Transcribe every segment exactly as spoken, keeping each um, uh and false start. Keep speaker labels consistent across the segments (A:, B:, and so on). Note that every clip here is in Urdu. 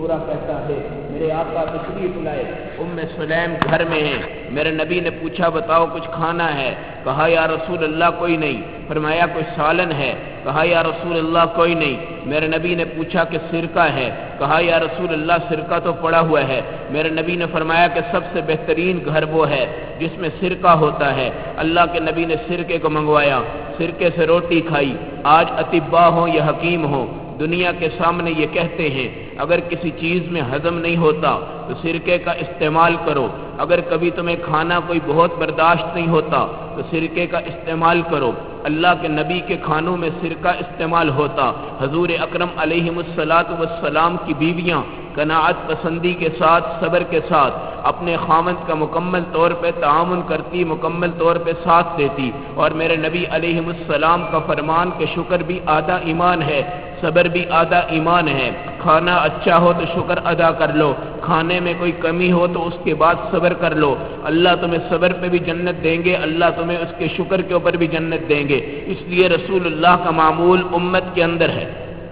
A: پورا کہتا ہے میرے آقا تشریف لائے، ام سلیم گھر میں ہیں، میرے نبی نے پوچھا بتاؤ کچھ کھانا ہے؟ کہا یا رسول اللہ کوئی نہیں۔ فرمایا کوئی سالن ہے؟ کہا یا رسول اللہ کوئی نہیں۔ میرے نبی نے پوچھا کہ سرکہ ہے؟ کہا یا رسول اللہ سرکہ تو پڑا ہوا ہے۔ میرے نبی نے فرمایا کہ سب سے بہترین گھر وہ ہے جس میں سرکہ ہوتا ہے۔ اللہ کے نبی نے سرکے کو منگوایا، سرکے سے روٹی کھائی۔ آج اطباء ہوں یا حکیم ہوں دنیا کے سامنے یہ کہتے ہیں اگر کسی چیز میں ہضم نہیں ہوتا تو سرکے کا استعمال کرو، اگر کبھی تمہیں کھانا کوئی بہت برداشت نہیں ہوتا تو سرکے کا استعمال کرو۔ اللہ کے نبی کے کھانوں میں سرکہ استعمال ہوتا۔ حضور اکرم علیہ الصلاۃ والسلام کی بیویاں قناعت پسندی کے ساتھ، صبر کے ساتھ اپنے خامند کا مکمل طور پہ تعاون کرتی، مکمل طور پہ ساتھ دیتی، اور میرے نبی علیہ السلام کا فرمان کہ شکر بھی آدھا ایمان ہے، صبر بھی آدھا ایمان ہے۔ کھانا اچھا ہو تو شکر ادا کر لو، کھانے میں کوئی کمی ہو تو اس کے بعد صبر کر لو، اللہ تمہیں صبر پہ بھی جنت دیں گے، اللہ تمہیں اس کے شکر کے اوپر بھی جنت دیں گے۔ اس لیے رسول اللہ کا معمول امت کے اندر ہے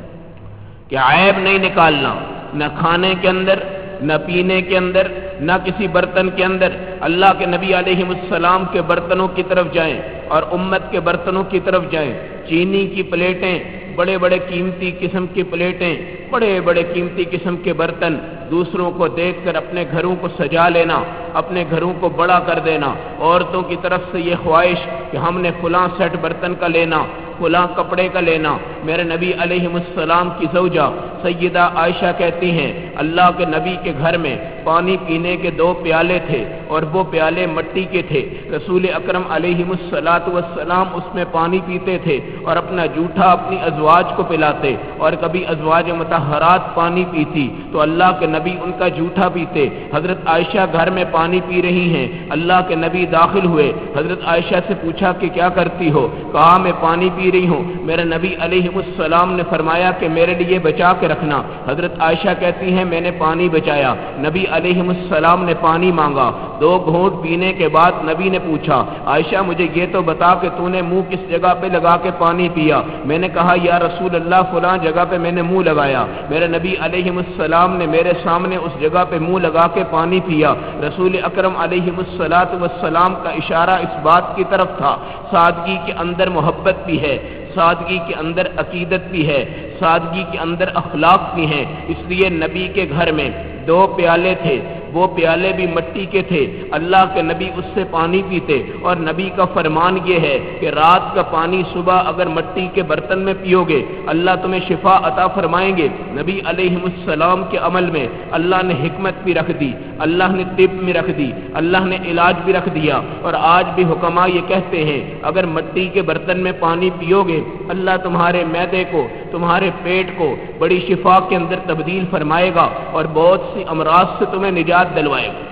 A: کہ عیب نہیں نکالنا، نہ کھانے کے اندر، نہ پینے کے اندر، نہ کسی برتن کے اندر۔ اللہ کے نبی علیہ السلام کے برتنوں کی طرف جائیں اور امت کے برتنوں کی طرف جائیں۔ چینی کی پلیٹیں، بڑے بڑے قیمتی قسم کی پلیٹیں، بڑے بڑے قیمتی قسم کے برتن، دوسروں کو دیکھ کر اپنے گھروں کو سجا لینا، اپنے گھروں کو بڑا کر دینا۔ عورتوں کی طرف سے یہ خواہش کہ ہم نے فلاں سیٹ برتن کا لینا، فلاں کپڑے کا لینا۔ میرے نبی علیہ السلام کی زوجہ سیدہ عائشہ کہتی ہیں اللہ کے نبی کے گھر میں پانی پینے کے دو پیالے تھے اور وہ پیالے مٹی کے تھے۔ رسول اکرم علیہ الصلاۃ والسلام اس میں پانی پیتے تھے اور اپنا جوٹھا اپنی ازواج کو پلاتے، اور کبھی ازواج مطہرات پانی پیتی تو اللہ کے نبی ان کا جوٹھا پیتے۔ حضرت عائشہ گھر میں پانی پی رہی ہیں، اللہ کے نبی داخل ہوئے، حضرت عائشہ سے پوچھا کہ کیا کرتی ہو؟ کہا میں پانی پی رہی ہوں۔ میرے نبی علیہ السلام نے فرمایا کہ میرے لیے بچا کے رکھنا۔ حضرت عائشہ کہتی ہیں میں نے پانی بچایا، نبی علیہ السلام نے پانی مانگا، دو گھونٹ پینے کے بعد نبی نے پوچھا عائشہ مجھے یہ تو بتا کہ تو نے منہ کس جگہ پہ لگا کے پانی پیا؟ میں نے کہا یا رسول اللہ فلاں جگہ پہ میں نے منہ لگایا۔ میرے نبی علیہ السلام نے میرے سامنے اس جگہ پہ منہ لگا کے پانی پیا۔ رسول اکرم علیہ الصلاۃ والسلام کا اشارہ اس بات کی طرف تھا سادگی کے اندر محبت بھی ہے، سادگی کے اندر عقیدت بھی ہے، سادگی کے اندر اخلاق بھی ہیں۔ اس لیے نبی کے گھر میں دو پیالے تھے، وہ پیالے بھی مٹی کے تھے، اللہ کے نبی اس سے پانی پیتے، اور نبی کا فرمان یہ ہے کہ رات کا پانی صبح اگر مٹی کے برتن میں پیو گے اللہ تمہیں شفا عطا فرمائیں گے۔ نبی علیہ السلام کے عمل میں اللہ نے حکمت بھی رکھ دی، اللہ نے طب میں رکھ دی، اللہ نے علاج بھی رکھ دیا، اور آج بھی حکماء یہ کہتے ہیں اگر مٹی کے برتن میں پانی پیو گے اللہ تمہارے معدے کو، تمہارے پیٹ کو بڑی شفا کے اندر تبدیل فرمائے گا اور بہت سی امراض سے تمہیں نجات دلوائے گا۔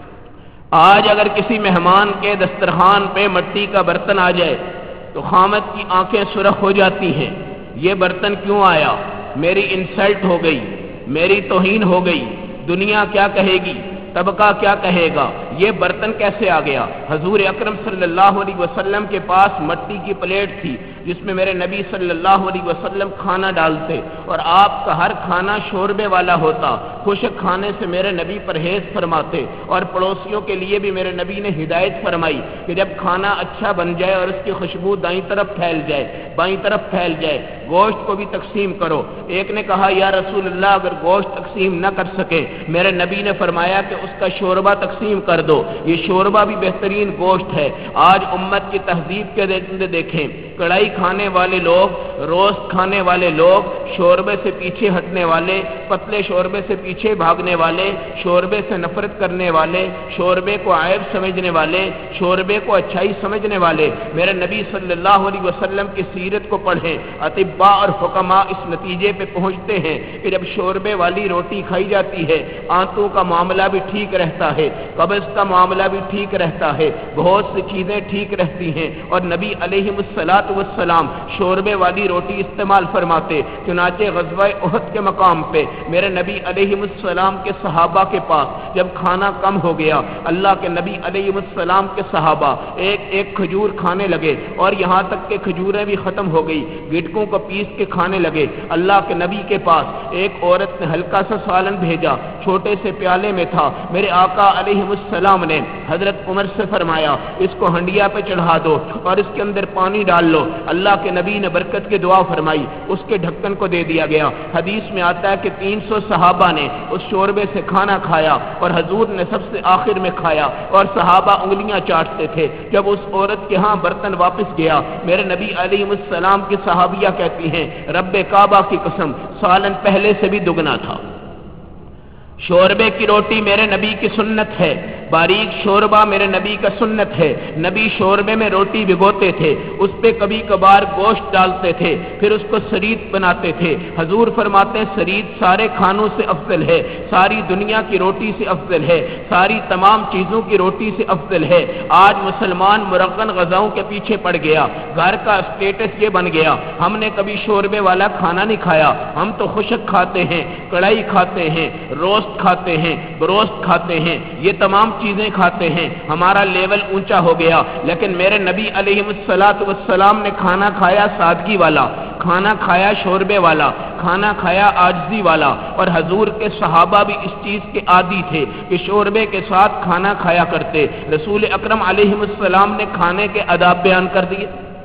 A: آج اگر کسی مہمان کے دسترخوان پہ مٹی کا برتن آ جائے تو خامد کی آنکھیں سرخ ہو جاتی ہیں، یہ برتن کیوں آیا؟ میری انسلٹ ہو گئی، میری توہین ہو گئی، دنیا کیا کہے گی، طبقہ کیا کہے گا، یہ برتن کیسے آ گیا؟ حضور اکرم صلی اللہ علیہ وسلم کے پاس مٹی کی پلیٹ تھی جس میں میرے نبی صلی اللہ علیہ وسلم کھانا ڈالتے، اور آپ کا ہر کھانا شوربے والا ہوتا، خشک کھانے سے میرے نبی پرہیز فرماتے، اور پڑوسیوں کے لیے بھی میرے نبی نے ہدایت فرمائی کہ جب کھانا اچھا بن جائے اور اس کی خوشبو دائیں طرف پھیل جائے، بائیں طرف پھیل جائے، گوشت کو بھی تقسیم کرو۔ ایک نے کہا یا رسول اللہ اگر گوشت تقسیم نہ کر سکے، میرے نبی نے فرمایا کہ اس کا شوربہ تقسیم کر دو، یہ شوربہ بھی بہترین گوشت ہے۔ آج امت کی تہذیب کے دیکھیں، کڑھائی کھانے والے لوگ، روسٹ کھانے والے لوگ، شوربے سے پیچھے ہٹنے والے، پتلے شوربے سے پیچھے بھاگنے والے، شوربے سے نفرت کرنے والے، شوربے کو عیب سمجھنے والے، شوربے کو اچھائی سمجھنے والے۔ میرے نبی صلی اللہ علیہ وسلم کی سیرت کو پڑھیں، اطباء اور حکماء اس نتیجے پہ پہنچتے ہیں کہ جب شوربے والی روٹی کھائی جاتی ہے آنتوں کا معاملہ بھی ٹھیک رہتا ہے، قبض اس کا معاملہ بھی ٹھیک رہتا ہے، بہت سی چیزیں ٹھیک رہتی ہیں، اور نبی علیہ الصلاۃ والسلام شوربے والی روٹی استعمال فرماتے۔ چنانچہ غزوہ احد کے مقام پہ میرے نبی علیہ السلام کے صحابہ کے پاس جب کھانا کم ہو گیا، اللہ کے نبی علیہ السلام کے صحابہ ایک ایک کھجور کھانے لگے، اور یہاں تک کہ کھجوریں بھی ختم ہو گئی، گٹکوں کو پیس کے کھانے لگے۔ اللہ کے نبی کے پاس ایک عورت نے ہلکا سا سالن بھیجا، چھوٹے سے پیالے میں تھا۔ میرے آقا علیہ السلام نے حضرت عمر سے فرمایا اس کو ہنڈیا پہ چڑھا دو اور اس کے اندر پانی ڈال لو۔ اللہ کے نبی نے برکت کی دعا فرمائی، اس کے ڈھکن کو دے دیا گیا۔ حدیث میں آتا ہے کہ تین سو صحابہ نے اس شوربے سے کھانا کھایا، اور حضور نے سب سے آخر میں کھایا، اور صحابہ انگلیاں چاٹتے تھے۔ جب اس عورت کے ہاں برتن واپس گیا، میرے نبی علیہ السلام کی صحابیہ کہتی ہیں رب کعبہ کی قسم سالن پہلے سے بھی دگنا تھا۔ شوربے کی روٹی میرے نبی کی سنت ہے، باریک شوربہ میرے نبی کا سنت ہے۔ نبی شوربے میں روٹی بھگوتے تھے، اس پہ کبھی کبھار گوشت ڈالتے تھے، پھر اس کو سرید بناتے تھے۔ حضور فرماتے ہیں سرید سارے کھانوں سے افضل ہے، ساری دنیا کی روٹی سے افضل ہے، ساری تمام چیزوں کی روٹی سے افضل ہے۔ آج مسلمان مرغن غذاؤں کے پیچھے پڑ گیا، گھر کا اسٹیٹس یہ بن گیا ہم نے کبھی شوربے والا کھانا نہیں کھایا، ہم تو خشک کھاتے ہیں، کڑھائی کھاتے ہیں، روسٹ کھاتے ہیں، بروسٹ کھاتے ہیں، یہ تمام چیزیں کھاتے ہیں، ہمارا لیول اونچا ہو گیا۔ لیکن میرے نبی علیہ الصلاۃ والسلام نے کھانا کھایا سادگی والا، کھانا کھایا شوربے والا، کھانا کھایا عاجزی والا، اور حضور کے صحابہ بھی اس چیز کے عادی تھے کہ شوربے کے ساتھ کھانا کھایا کرتے۔ رسول اکرم علیہ السلام نے کھانے کے آداب بیان کر دیے،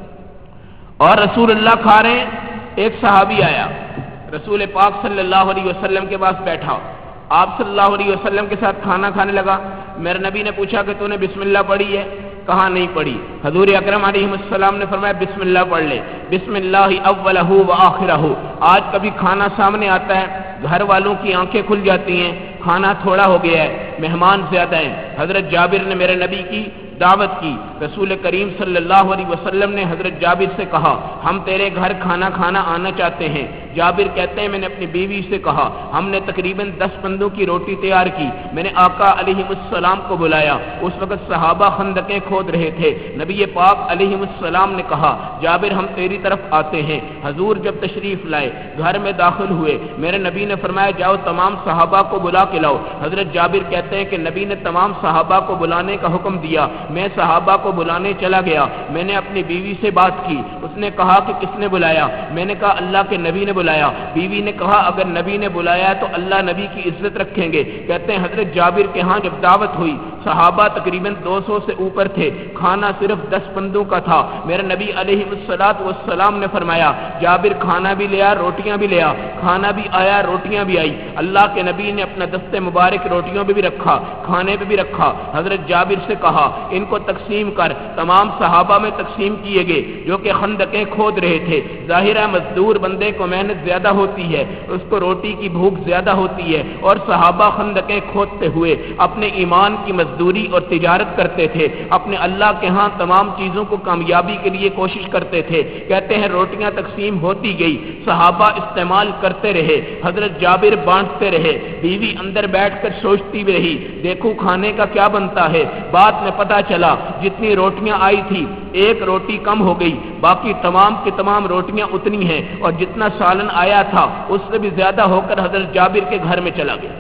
A: اور رسول اللہ کھا رہے ہیں۔ ایک صحابی آیا رسول پاک صلی اللہ علیہ وسلم کے پاس بیٹھا، آپ صلی اللہ علیہ وسلم کے ساتھ کھانا کھانے لگا۔ میرے نبی نے پوچھا کہ تو نے بسم اللہ پڑھی ہے؟ کہا نہیں پڑھی۔ حضور اکرم علیہ السلام نے فرمایا بسم اللہ پڑھ لے، بسم اللہ اولہ و آخرہ۔ آج کبھی کھانا سامنے آتا ہے، گھر والوں کی آنکھیں کھل جاتی ہیں، کھانا تھوڑا ہو گیا ہے، مہمان زیادہ ہیں۔ حضرت جابر نے میرے نبی کی دعوت کی، رسول کریم صلی اللہ علیہ وسلم نے حضرت جابر سے کہا ہم تیرے گھر کھانا کھانا آنا چاہتے ہیں۔ جابر کہتے ہیں میں نے اپنی بیوی سے کہا، ہم نے تقریباً دس بندوں کی روٹی تیار کی، میں نے آقا علیہ السلام کو بلایا، اس وقت صحابہ خندقیں کھود رہے تھے۔ نبی پاک علیہ السلام نے کہا جابر ہم تیری طرف آتے ہیں۔ حضور جب تشریف لائے، گھر میں داخل ہوئے، میرے نبی نے فرمایا جاؤ تمام صحابہ کو بلا کے لاؤ۔ حضرت جابر کہتے ہیں کہ نبی نے تمام صحابہ کو بلانے کا حکم دیا، میں صحابہ کو بلانے چلا گیا، میں نے اپنی بیوی سے بات کی، اس نے کہا کہ کس نے بلایا؟ میں نے کہا اللہ کے نبی نے بلایا۔ بیوی نے کہا اگر نبی نے بلایا تو اللہ نبی کی عزت رکھیں گے۔ کہتے ہیں حضرت جابر کے ہاں جب دعوت ہوئی، صحابہ تقریباً دو سو سے اوپر تھے، کھانا صرف دس بندوں کا تھا۔ میرے نبی علیہ الصلاۃ والسلام نے فرمایا جابر کھانا بھی لیا، روٹیاں بھی لیا، کھانا بھی آیا، روٹیاں بھی آئی۔ اللہ کے نبی نے اپنا دست مبارک روٹیوں پہ بھی رکھا، کھانے پہ بھی رکھا۔ حضرت جابر سے کہا ان کو تقسیم کر، تمام صحابہ میں تقسیم کیے گئے جو کہ خندقیں کھود رہے تھے۔ ظاہر ہے مزدور بندے کو محنت زیادہ ہوتی ہے، اس کو روٹی کی بھوک زیادہ ہوتی ہے، اور صحابہ خندقیں کھودتے ہوئے اپنے ایمان کی مزدوری اور تجارت کرتے تھے، اپنے اللہ کے ہاں تمام چیزوں کو کامیابی کے لیے کوشش کرتے تھے۔ کہتے ہیں روٹیاں تقسیم ہوتی گئی، صحابہ استعمال کرتے رہے، حضرت جابر بانٹتے رہے، بیوی اندر بیٹھ کر سوچتی بھی رہی دیکھو کھانے کا کیا بنتا ہے۔ بعد میں پتہ چلا جتنی روٹیاں آئی تھی ایک روٹی کم ہو گئی، باقی تمام کی تمام روٹیاں اتنی ہیں، اور جتنا سالن آیا تھا اس سے بھی زیادہ ہو کر حضرت جابر کے گھر میں چلا گیا۔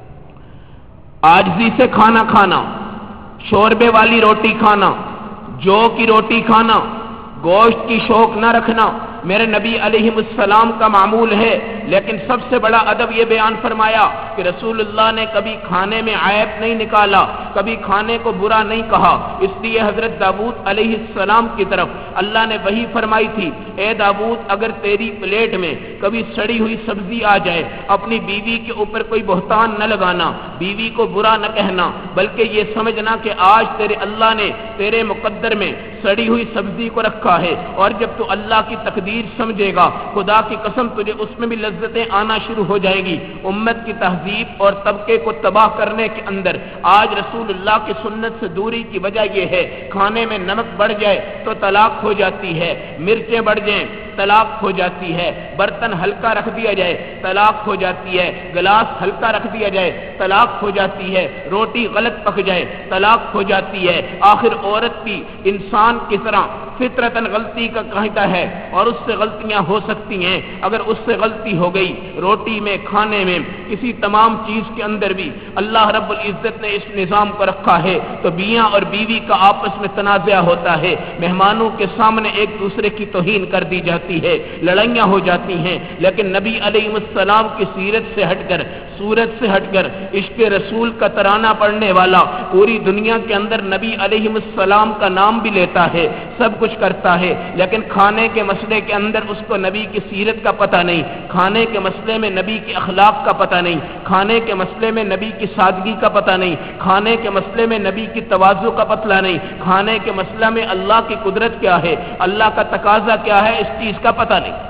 A: عاجزی سے کھانا کھانا، شوربے والی روٹی کھانا، جو کی روٹی کھانا، گوشت کی شوق نہ رکھنا میرے نبی علیہ السلام کا معمول ہے۔ لیکن سب سے بڑا ادب یہ بیان فرمایا کہ رسول اللہ نے کبھی کھانے میں عیب نہیں نکالا، کبھی کھانے کو برا نہیں کہا۔ اس لیے حضرت داؤد علیہ السلام کی طرف اللہ نے وحی فرمائی تھی اے داؤد اگر تیری پلیٹ میں کبھی سڑی ہوئی سبزی آ جائے، اپنی بیوی کے اوپر کوئی بہتان نہ لگانا، بیوی کو برا نہ کہنا، بلکہ یہ سمجھنا کہ آج تیرے اللہ نے تیرے مقدر میں سڑی ہوئی سبزی کو رکھا ہے، اور جب تو اللہ کی تقدیر سمجھے گا خدا کی قسم تجھے اس میں بھی لذتیں آنا شروع ہو جائیں گی۔ امت کی تہذیب تہذیب اور طبقے کو تباہ کرنے کے اندر آج رسول اللہ کی سنت سے دوری کی وجہ یہ ہے، کھانے میں نمک بڑھ جائے تو طلاق ہو جاتی ہے، مرچیں بڑھ جائیں طلاق ہو جاتی ہے، برتن ہلکا رکھ دیا جائے طلاق ہو جاتی ہے، گلاس ہلکا رکھ دیا جائے طلاق ہو جاتی ہے، روٹی غلط پک جائے طلاق ہو جاتی ہے۔ آخر عورت بھی انسان کی طرح فطرتاً غلطی کا قاعدہ ہے اور اس سے غلطیاں ہو سکتی ہیں۔ اگر اس سے غلطی ہو گئی روٹی میں، کھانے میں، کسی تمام چیز کے اندر بھی اللہ رب العزت نے اس نظام کو رکھا ہے تو میاں اور بیوی کا آپس میں تنازع ہوتا ہے، مہمانوں کے سامنے ایک دوسرے کی توہین کر دی جاتی ہے، لڑائیاں ہو جاتی ہیں، لیکن نبی علیہ السلام کی سیرت سے ہٹ کر، صورت سے ہٹ کر عشق رسول کا ترانہ پڑھنے والا پوری دنیا کے اندر نبی علیہ السلام کا نام بھی لیتا ہے، سب کچھ کرتا ہے، لیکن کھانے کے مسئلے کے اندر اس کو نبی کی سیرت کا پتہ نہیں، کھانے کے مسئلے میں نبی کے اخلاق کا پتہ نہیں، کھانے کے مسئلے میں نبی کی سادگی کا پتہ نہیں، کھانے کے مسئلے میں نبی کی تواضع کا پتہ نہیں، کھانے کے مسئلہ میں اللہ کی قدرت کیا ہے، اللہ کا تقاضا کیا ہے، اس چیز کا پتہ نہیں۔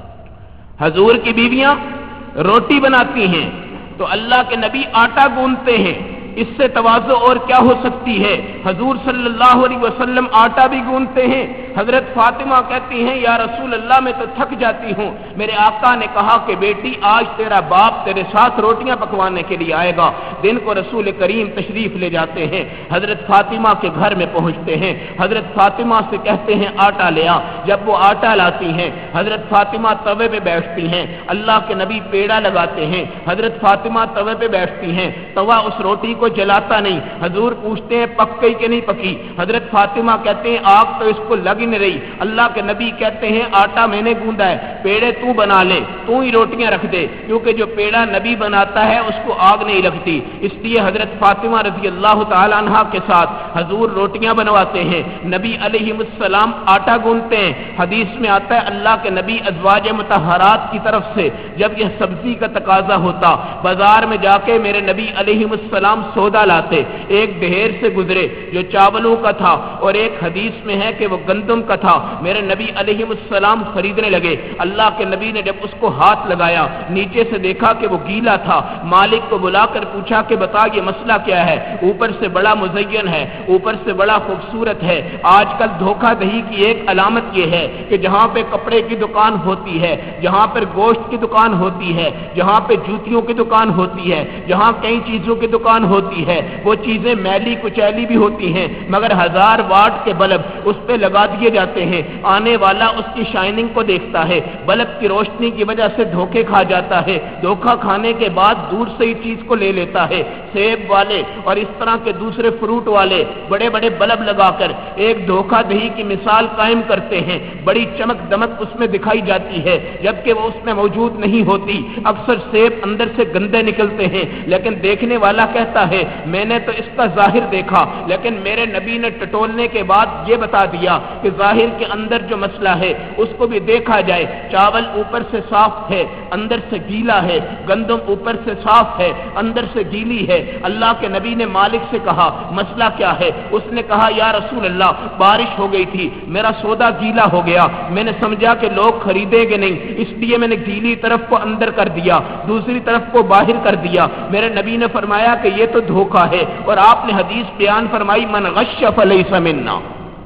A: حضور کی بیویاں روٹی بناتی ہیں تو اللہ کے نبی آٹا گوندتے ہیں، اس سے تواضع اور کیا ہو سکتی ہے؟ حضور صلی اللہ علیہ وسلم آٹا بھی گوندتے ہیں۔ حضرت فاطمہ کہتی ہیں یا رسول اللہ میں تو تھک جاتی ہوں، میرے آقا نے کہا کہ بیٹی آج تیرا باپ تیرے ساتھ روٹیاں پکوانے کے لیے آئے گا۔ دن کو رسول کریم تشریف لے جاتے ہیں، حضرت فاطمہ کے گھر میں پہنچتے ہیں، حضرت فاطمہ سے کہتے ہیں آٹا لے آ۔ جب وہ آٹا لاتی ہیں حضرت فاطمہ توے پہ بیٹھتی ہیں، اللہ کے نبی پیڑا لگاتے ہیں، حضرت فاطمہ توے پہ بیٹھتی ہیں، توا اس روٹی کو جلاتا نہیں، حضور پوچھتے ہیں پک گئی کہ نہیں پکی، حضرت فاطمہ کہتے ہیں آگ تو اس کو لگ ہی نہیں رہی، اللہ کے نبی کہتے ہیں آٹا میں نے گوندا ہے، پیڑے تو بنا لے، تو ہی روٹیاں رکھ دے، کیونکہ جو پیڑا نبی بناتا ہے اس کو آگ نہیں لگتی۔ اس لیے حضرت فاطمہ رضی اللہ تعالی عنہا کے ساتھ حضور روٹیاں بنواتے ہیں، نبی علیہ السلام آٹا گوندتے ہیں۔ حدیث میں آتا ہے اللہ کے نبی ازواج مطہرات کی طرف سے جب یہ سبزی کا تقاضا ہوتا بازار میں جا کے میرے نبی علیہ السلام سودا لاتے، ایک ڈھیر سے گزرے جو چاولوں کا تھا اور ایک حدیث میں ہے کہ وہ گندم کا تھا، میرے نبی علیہ السلام خریدنے لگے، اللہ کے نبی نے جب اس کو ہاتھ لگایا نیچے سے دیکھا کہ وہ گیلا تھا، مالک کو بلا کر پوچھا کہ بتا یہ مسئلہ کیا ہے، اوپر سے بڑا مزین ہے، اوپر سے بڑا خوبصورت ہے۔ آج کل دھوکہ دہی کی ایک علامت یہ ہے کہ جہاں پہ کپڑے کی دکان ہوتی ہے، جہاں پر گوشت کی دکان ہوتی ہے، جہاں پہ جوتیوں کی دکان ہوتی ہے، جہاں کئی چیزوں کی دکان ہوتی ہے، وہ چیزیں میلی کچیلی بھی ہوتی ہیں، مگر ہزار واٹ کے بلب اس پہ لگا دیے جاتے ہیں، آنے والا اس کی شائننگ کو دیکھتا ہے، بلب کی روشنی کی وجہ سے دھوکے کھا جاتا ہے، دھوکہ کھانے کے بعد دور سے ہی چیز کو لے لیتا ہے۔ سیب والے اور اس طرح کے دوسرے فروٹ والے بڑے بڑے بلب لگا کر ایک دھوکہ دہی کی مثال قائم کرتے ہیں، بڑی چمک دمک اس میں دکھائی جاتی ہے جبکہ وہ اس میں موجود نہیں ہوتی۔ اکثر سیب اندر سے گندے نکلتے ہیں لیکن دیکھنے والا کہتا ہے میں نے تو اس کا ظاہر دیکھا، لیکن میرے نبی نے ٹٹولنے کے بعد یہ بتا دیا کہ ظاہر کے اندر جو مسئلہ ہے اس کو بھی دیکھا جائے۔ چاول اوپر سے صاف ہے اندر سے گیلا ہے، گندم اوپر سے صاف ہے اندر سے گیلی ہے۔ اللہ کے نبی نے مالک سے کہا مسئلہ کیا ہے؟ اس نے کہا یا رسول اللہ بارش ہو گئی تھی، میرا سودا گیلا ہو گیا، میں نے سمجھا کہ لوگ خریدیں گے نہیں، اس لیے میں نے گیلی طرف کو اندر کر دیا، دوسری طرف کو باہر کر دیا۔ میرے نبی نے فرمایا کہ یہ تو دھوکہ ہے، اور آپ نے حدیث بیان فرمائی من غش فلیس منا،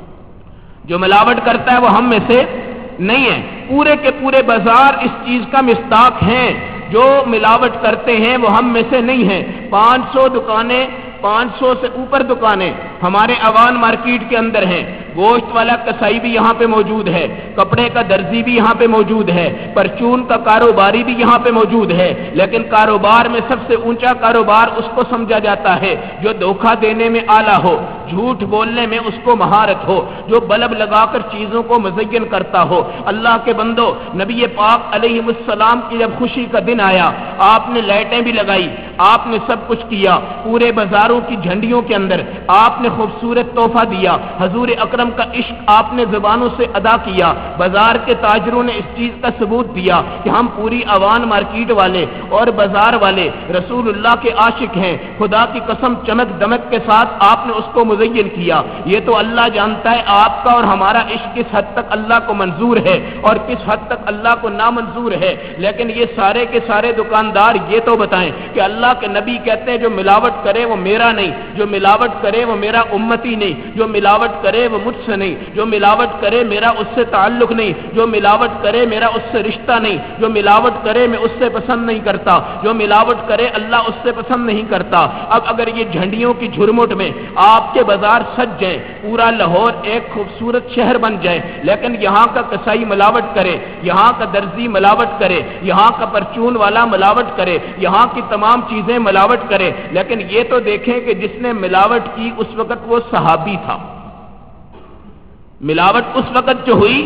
A: جو ملاوٹ کرتا ہے وہ ہم میں سے نہیں ہے۔ پورے کے پورے بازار اس چیز کا مصداق ہیں، جو ملاوٹ کرتے ہیں وہ ہم میں سے نہیں ہیں۔ پانچ سو دکانیں، پانچ سو سے اوپر دکانیں ہمارے اوان مارکیٹ کے اندر ہیں، گوشت والا کسائی بھی یہاں پہ موجود ہے، کپڑے کا درزی بھی یہاں پہ موجود ہے، پرچون کا کاروباری بھی یہاں پہ موجود ہے، لیکن کاروبار میں سب سے اونچا کاروبار اس کو سمجھا جاتا ہے جو دھوکہ دینے میں اعلیٰ ہو، جھوٹ بولنے میں اس کو مہارت ہو، جو بلب لگا کر چیزوں کو مزین کرتا ہو۔ اللہ کے بندو، نبی پاک علیہ السلام کی جب خوشی کا دن آیا آپ نے لائٹیں بھی لگائی، آپ نے سب کچھ کیا، پورے بازاروں کی جھنڈیوں کے اندر آپ نے خوبصورت تحفہ دیا، حضور اکرم کا عشق آپ نے زبانوں سے ادا کیا، بازار کے تاجروں نے اس چیز کا ثبوت دیا کہ ہم پوری عوام مارکیٹ والے اور بازار والے رسول اللہ کے عاشق ہیں، خدا کی قسم چمک دمک کے ساتھ آپ نے اس کو مزین کیا۔ یہ تو اللہ جانتا ہے آپ کا اور ہمارا عشق کس حد تک اللہ کو منظور ہے اور کس حد تک اللہ کو نامنظور ہے، لیکن یہ سارے کے سارے دکاندار یہ تو بتائیں کہ اللہ کے نبی کہتے ہیں جو ملاوٹ کرے وہ میرا نہیں، جو ملاوٹ کرے وہ میرا امتی نہیں، جو ملاوٹ کرے وہ مجھ سے نہیں، جو ملاوٹ کرے میرا اس سے تعلق نہیں، جو ملاوٹ کرے میرا اس سے رشتہ نہیں، جو ملاوٹ کرے میں اس سے پسند نہیں کرتا، جو ملاوٹ کرے اللہ اس سے پسند نہیں کرتا۔ اب اگر یہ جھنڈیوں کی جھرمٹ میں آپ کے بازار سج جائیں، پورا لاہور ایک خوبصورت شہر بن جائے، لیکن یہاں کا کسائی ملاوٹ کرے، یہاں کا درزی ملاوٹ کرے، یہاں کا پرچون والا ملاوٹ کرے، یہاں کی تمام چیزیں ملاوٹ کرے، لیکن یہ تو دیکھیں کہ جس نے ملاوٹ کی اس وقت وہ صحابی تھا۔ ملاوٹ اس وقت جو ہوئی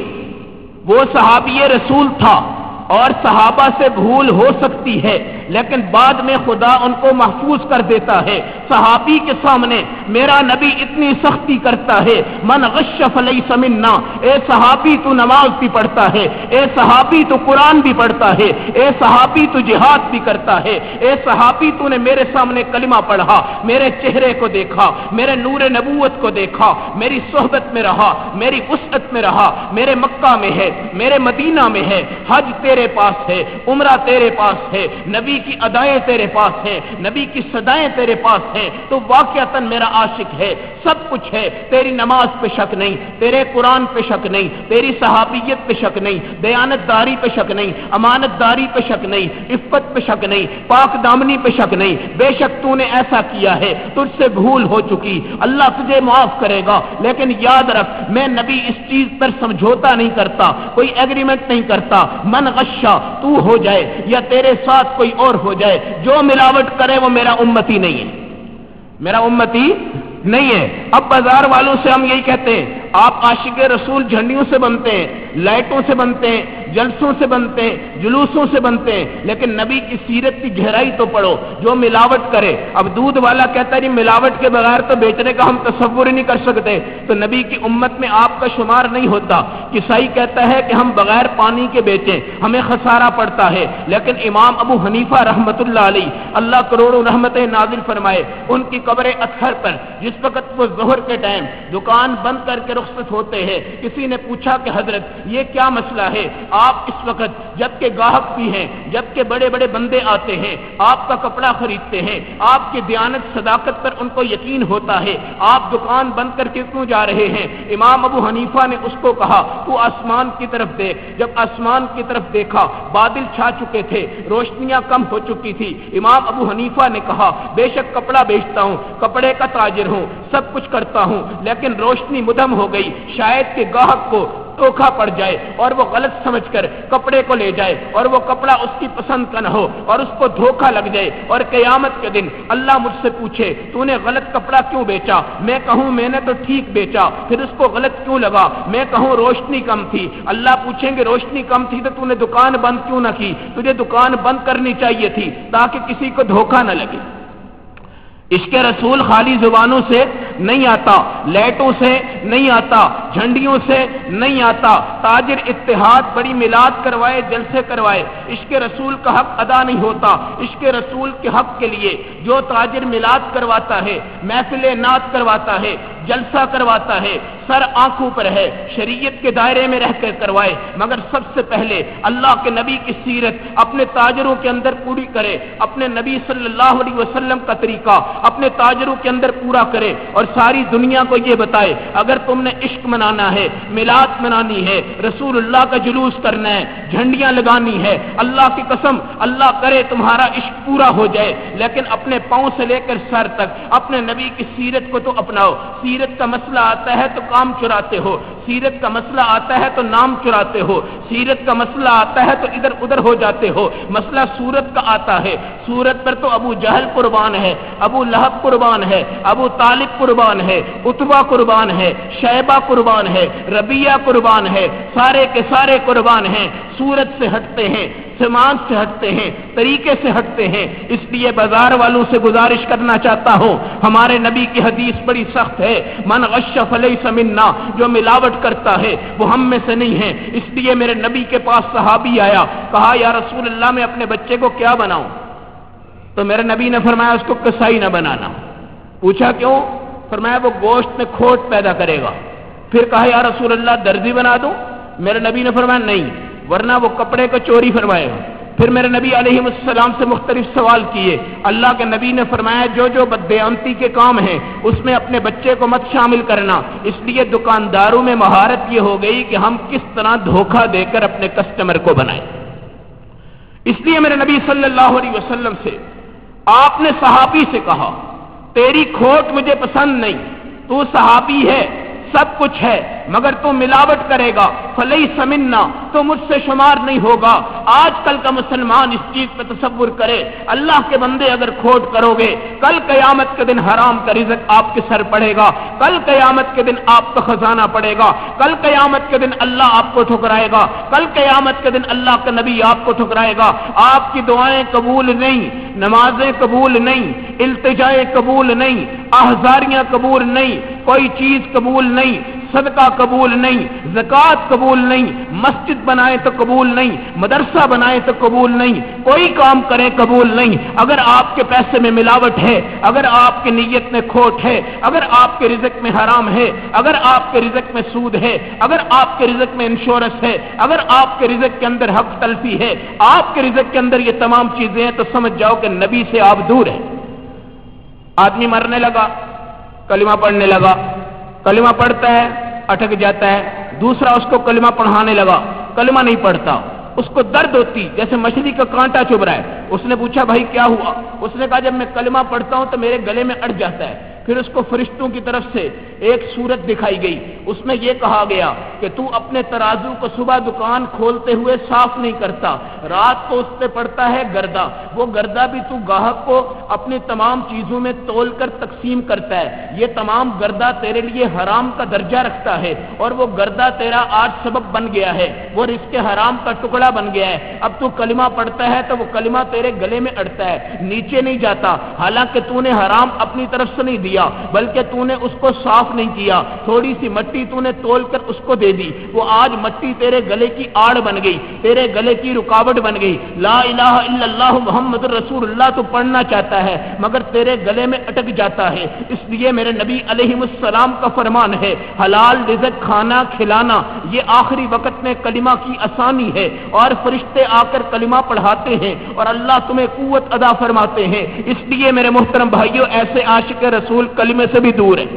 A: وہ صحابی رسول تھا، اور صحابہ سے بھول ہو سکتی ہے لیکن بعد میں خدا ان کو محفوظ کر دیتا ہے۔ صحابی کے سامنے میرا نبی اتنی سختی کرتا ہے، من غش فلیس منا، اے صحابی تو نماز بھی پڑھتا ہے، اے صحابی تو قرآن بھی پڑھتا ہے، اے صحابی تو جہاد بھی کرتا ہے، اے صحابی تو نے میرے سامنے کلمہ پڑھا، میرے چہرے کو دیکھا، میرے نور نبوت کو دیکھا، میری صحبت میں رہا، میری وسعت میں رہا، میرے مکہ میں ہے، میرے مدینہ میں ہے، حج تیرے پاس ہے، عمرہ تیرے پاس ہے، نبی کی ادائیں تیرے پاس ہیں، نبی کی صدائیں تیرے پاس ہیں، تو واقعتاً میرا عاشق ہے، سب کچھ ہے، تیری نماز پہ شک نہیں، تیرے قرآن پہ شک نہیں، تیری صحابیت پہ شک نہیں، دیانت داری پہ شک نہیں، امانت داری پہ شک نہیں، عفت پہ شک نہیں، پاک دامنی پہ شک نہیں، بے شک تو نے ایسا کیا ہے، تجھ سے بھول ہو چکی، اللہ تجھے معاف کرے گا، لیکن یاد رکھ میں نبی اس چیز پر سمجھوتا نہیں کرتا، کوئی ایگریمنٹ نہیں کرتا، من غشا تو ہو جائے یا تیرے ساتھ کوئی اور ہو جائے، جو ملاوٹ کرے وہ میرا امتی نہیں ہے، میرا امتی نہیں ہے۔ اب بازار والوں سے ہم یہی کہتے ہیں آپ عاشق رسول جھنڈیوں سے بنتے ہیں، لائٹوں سے بنتے ہیں، جلسوں سے بنتے ہیں، جلوسوں سے بنتے ہیں، لیکن نبی کی سیرت کی گہرائی تو پڑھو۔ جو ملاوٹ کرے، اب دودھ والا کہتا ہے ملاوٹ کے بغیر تو بیچنے کا ہم تصور ہی نہیں کر سکتے، تو نبی کی امت میں آپ کا شمار نہیں ہوتا۔ کسائی کہتا ہے کہ ہم بغیر پانی کے بیچیں ہمیں خسارہ پڑتا ہے، لیکن امام ابو حنیفہ رحمت اللہ علیہ، اللہ کروڑوں رحمتیں نازل فرمائے، ان کی قبر اطہر پر جس وقت وہ ظہر کے ٹائم دکان بند کر کے رخصت ہوتے ہیں، کسی نے پوچھا کہ حضرت یہ کیا مسئلہ ہے؟ آپ اس وقت جبکہ گاہک بھی ہیں، جبکہ بڑے بڑے بندے آتے ہیں، آپ کا کپڑا خریدتے ہیں، آپ کی دیانت صداقت پر ان کو یقین ہوتا ہے، آپ دکان بند کر کے کیوں جا رہے ہیں؟ امام ابو حنیفہ نے اس کو کہا تو آسمان کی طرف دیکھ۔ جب آسمان کی طرف دیکھا بادل چھا چکے تھے، روشنیاں کم ہو چکی تھی، امام ابو حنیفہ نے کہا بے شک کپڑا بیچتا ہوں، کپڑے کا تاجر ہوں، سب کچھ کرتا ہوں، لیکن روشنی مدھم ہو گئی، شاید کہ گاہک کو دھوکا پڑ جائے اور وہ غلط سمجھ کر کپڑے کو لے جائے اور وہ کپڑا اس کی پسند کا نہ ہو اور اس کو دھوکا لگ جائے اور قیامت کے دن اللہ مجھ سے پوچھے تو نے غلط کپڑا کیوں بیچا؟ میں کہوں میں نے تو ٹھیک بیچا، پھر اس کو غلط کیوں لگا؟ میں کہوں روشنی کم تھی، اللہ پوچھیں گے روشنی کم تھی تو تو نے دکان بند کیوں نہ کی؟ تجھے دکان بند کرنی چاہیے تھی تاکہ کسی کو دھوکا نہ لگے۔ عشق رسول خالی زبانوں سے نہیں آتا، لائٹوں سے نہیں آتا، جھنڈیوں سے نہیں آتا، تاجر اتحاد بڑی میلاد کروائے، جلسے کروائے، عشق رسول کا حق ادا نہیں ہوتا۔ عشق رسول کے حق کے لیے جو تاجر میلاد کرواتا ہے، محفل نعت کرواتا ہے، جلسہ کرواتا ہے، سر آنکھوں پر ہے، شریعت کے دائرے میں رہ کر کروائے، مگر سب سے پہلے اللہ کے نبی کی سیرت اپنے تاجروں کے اندر پوری کرے، اپنے نبی صلی اللہ علیہ وسلم کا طریقہ اپنے تاجروں کے اندر پورا کرے اور ساری دنیا کو یہ بتائے اگر تم نے عشق منانا ہے، میلاد منانی ہے، رسول اللہ کا جلوس کرنا ہے، جھنڈیاں لگانی ہے، اللہ کی قسم اللہ کرے تمہارا عشق پورا ہو جائے، لیکن اپنے پاؤں سے لے کر سر تک اپنے نبی کی سیرت کو تو اپناؤ۔ سیرت کا مسئلہ آتا ہے تو کام چراتے ہو، سیرت کا مسئلہ آتا ہے تو نام چراتے ہو، سیرت کا مسئلہ آتا ہے تو ادھر ادھر ہو جاتے ہو۔ مسئلہ سورت کا آتا ہے، سورت پر تو ابو جہل قربان ہے، ابو لہب قربان ہے، ابو طالب قربان قربان ہے، عتبہ قربان ہے، شیبہ قربان ہے، ربیہ قربان ہے، سارے کے سارے قربان ہیں، صورت سے ہٹتے ہیں، سمان سے ہٹتے ہیں، طریقے سے ہٹتے ہیں۔ اس لیے بازار والوں سے گزارش کرنا چاہتا ہوں، ہمارے نبی کی حدیث بڑی سخت ہے، من غش فلیس منا، جو ملاوٹ کرتا ہے وہ ہم میں سے نہیں ہے۔ اس لیے میرے نبی کے پاس صحابی آیا، کہا یا رسول اللہ میں اپنے بچے کو کیا بناؤں؟ تو میرے نبی نے فرمایا اس کو کسائی نہ بنانا۔ پوچھا کیوں؟ فرمایا وہ گوشت میں کھوٹ پیدا کرے گا۔ پھر کہا یا رسول اللہ درزی بنا دوں؟ میرے نبی نے فرمایا نہیں، ورنہ وہ کپڑے کو چوری فرمائے گا۔ پھر میرے نبی علیہ السلام سے مختلف سوال کیے، اللہ کے نبی نے فرمایا جو جو بددیانتی کے کام ہیں اس میں اپنے بچے کو مت شامل کرنا۔ اس لیے دکانداروں میں مہارت یہ ہو گئی کہ ہم کس طرح دھوکہ دے کر اپنے کسٹمر کو بنائیں۔ اس لیے میرے نبی صلی اللہ علیہ وسلم سے آپ نے صحابی سے کہا تیری کھوٹ مجھے پسند نہیں، تو صحابی ہے، سب کچھ ہے، مگر تو ملاوٹ کرے گا فلیس منا، تو مجھ سے شمار نہیں ہوگا۔ آج کل کا مسلمان اس چیز پہ تصور کرے، اللہ کے بندے اگر کھوٹ کرو گے کل قیامت کے دن حرام کا رزق آپ کے سر پڑے گا، کل قیامت کے دن آپ کا خزانہ پڑے گا، کل قیامت کے دن اللہ آپ کو ٹھکرائے گا، کل قیامت کے دن اللہ کا نبی آپ کو ٹھکرائے گا۔ آپ کی دعائیں قبول نہیں، نمازیں قبول نہیں، التجائیں قبول نہیں، احزاریاں قبول نہیں، کوئی چیز قبول نہیں، صدقہ قبول نہیں، زکوٰۃ قبول نہیں، مسجد بنائے تو قبول نہیں، مدرسہ بنائے تو قبول نہیں، کوئی کام کریں قبول نہیں۔ اگر آپ کے پیسے میں ملاوٹ ہے، اگر آپ کی نیت میں کھوٹ ہے، اگر آپ کے رزق میں حرام ہے، اگر آپ کے رزق میں سود ہے، اگر آپ کے رزق میں انشورنس ہے، اگر آپ کے رزق کے اندر حق تلفی ہے، آپ کے رزق کے اندر یہ تمام چیزیں ہیں، تو سمجھ جاؤ کہ نبی سے آپ دور ہیں۔ آدمی مرنے لگا، کلمہ پڑھنے لگا، کلمہ پڑھتا ہے اٹک جاتا ہے، دوسرا اس کو کلمہ پڑھانے لگا، کلمہ نہیں پڑھتا، اس کو درد ہوتی جیسے مچھلی کا کانٹا چبھ رہا ہے۔ اس نے پوچھا بھائی کیا ہوا؟ اس نے کہا جب میں کلمہ پڑھتا ہوں تو میرے گلے میں اڑ جاتا ہے۔ پھر اس کو فرشتوں کی طرف سے ایک صورت دکھائی گئی، اس میں یہ کہا گیا کہ تو اپنے ترازو کو صبح دکان کھولتے ہوئے صاف نہیں کرتا، رات کو اس پہ پڑتا ہے گردہ، وہ گردہ بھی تو گاہک کو اپنی تمام چیزوں میں تول کر تقسیم کرتا ہے، یہ تمام گردہ تیرے لیے حرام کا درجہ رکھتا ہے، اور وہ گردہ تیرا آج سبب بن گیا ہے، وہ رزق حرام کا ٹکڑا بن گیا ہے۔ اب تو کلمہ پڑھتا ہے تو وہ کلمہ تیرے گلے میں اڑتا ہے، نیچے نہیں جاتا، حالانکہ تو نے حرام اپنی طرف سے نہیں دیا بلکہ تو نے اس کو صاف نہیں کیا، تھوڑی سی مٹی تو نے تول کر اس کو دے دی، وہ آج مٹی تیرے گلے کی آڑ بن گئی، تیرے گلے کی رکاوٹ بن گئی۔ لا الہ الا اللہ محمد رسول اللہ تو پڑھنا چاہتا ہے مگر تیرے گلے میں اٹک جاتا ہے۔ اس لیے میرے نبی علیہ السلام کا فرمان ہے حلال رزق کھانا کھلانا یہ آخری وقت میں کلمہ کی آسانی ہے، اور فرشتے آ کر کلمہ پڑھاتے ہیں اور اللہ تمہیں قوت ادا فرماتے ہیں۔ اس لیے میرے محترم بھائیوں ایسے عاشق رسول کلمے سے بھی دور ہیں،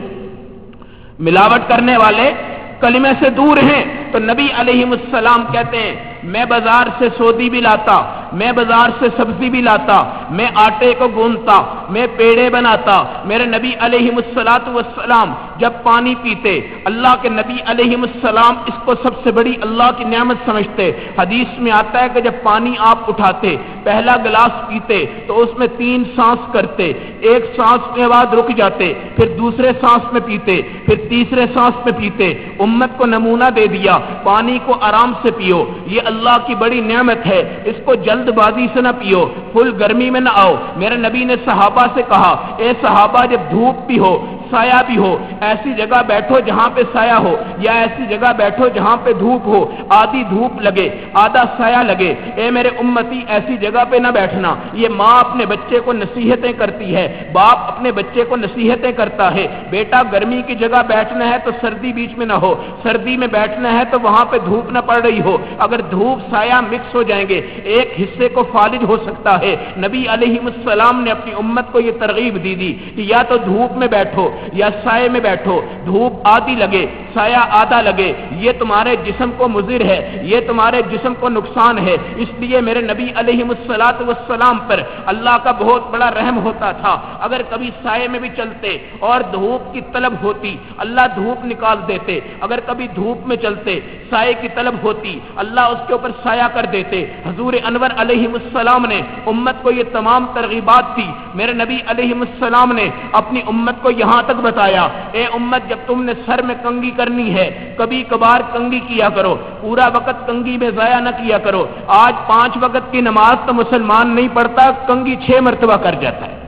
A: ملاوٹ کرنے والے کلمے سے دور ہیں۔ تو نبی علیہ السلام کہتے ہیں میں بازار سے سودی بھی لاتا، میں بازار سے سبزی بھی لاتا، میں آٹے کو گوندتا، میں پیڑے بناتا۔ میرے نبی علیہ الصلوۃ والسلام جب پانی پیتے، اللہ کے نبی علیہ السلام اس کو سب سے بڑی اللہ کی نعمت سمجھتے۔ حدیث میں آتا ہے کہ جب پانی آپ اٹھاتے، پہلا گلاس پیتے تو اس میں تین سانس کرتے، ایک سانس کے بعد رک جاتے، پھر دوسرے سانس میں پیتے، پھر تیسرے سانس میں پیتے۔ امت کو نمونہ دے دیا پانی کو آرام سے پیو، یہ اللہ کی بڑی نعمت ہے، اس کو جلد بازی سے نہ پیو، فل گرمی میں نہ آؤ۔ میرے نبی نے صحابہ سے کہا اے صحابہ جب دھوپ بھی ہو سایہ بھی ہو، ایسی جگہ بیٹھو جہاں پہ سایہ ہو، یا ایسی جگہ بیٹھو جہاں پہ دھوپ ہو، آدھی دھوپ لگے آدھا سایہ لگے۔ اے میرے امتی ایسی جگہ پہ نہ بیٹھنا۔ یہ ماں اپنے بچے کو نصیحتیں کرتی ہے، باپ اپنے بچے کو نصیحتیں کرتا ہے، بیٹا گرمی کی جگہ بیٹھنا ہے تو سردی بیچ میں نہ ہو، سردی میں بیٹھنا ہے تو وہاں پہ دھوپ نہ پڑ رہی ہو، اگر دھوپ سایہ مکس ہو جائیں گے ایک حصے کو فالج ہو سکتا ہے۔ نبی علیہ السلام نے اپنی امت کو یہ ترغیب دی دی کہ یا تو دھوپ میں بیٹھو یا سائے میں بیٹھو، دھوپ آدھی لگے سایہ آدھا لگے، یہ تمہارے جسم کو مضر ہے، یہ تمہارے جسم کو نقصان ہے۔ اس لیے میرے نبی علیہ الصلوۃ والسلام پر اللہ کا بہت بڑا رحم ہوتا تھا۔ اگر کبھی سائے میں بھی چلتے اور دھوپ کی طلب ہوتی اللہ دھوپ نکال دیتے، اگر کبھی دھوپ میں چلتے سائے کی طلب ہوتی اللہ اس کے اوپر سایہ کر دیتے۔ حضور انور علیہ السلام نے امت کو یہ تمام ترغیبات دی۔ میرے نبی علیہ السلام نے اپنی امت کو یہاں تک بتایا، اے امت جب تم نے سر میں کنگھی کرنی ہے کبھی کبھار کنگھی کیا کرو، پورا وقت کنگھی میں ضائع نہ کیا کرو۔ آج پانچ وقت کی نماز تو مسلمان نہیں پڑھتا، کنگھی چھ مرتبہ کر جاتا ہے۔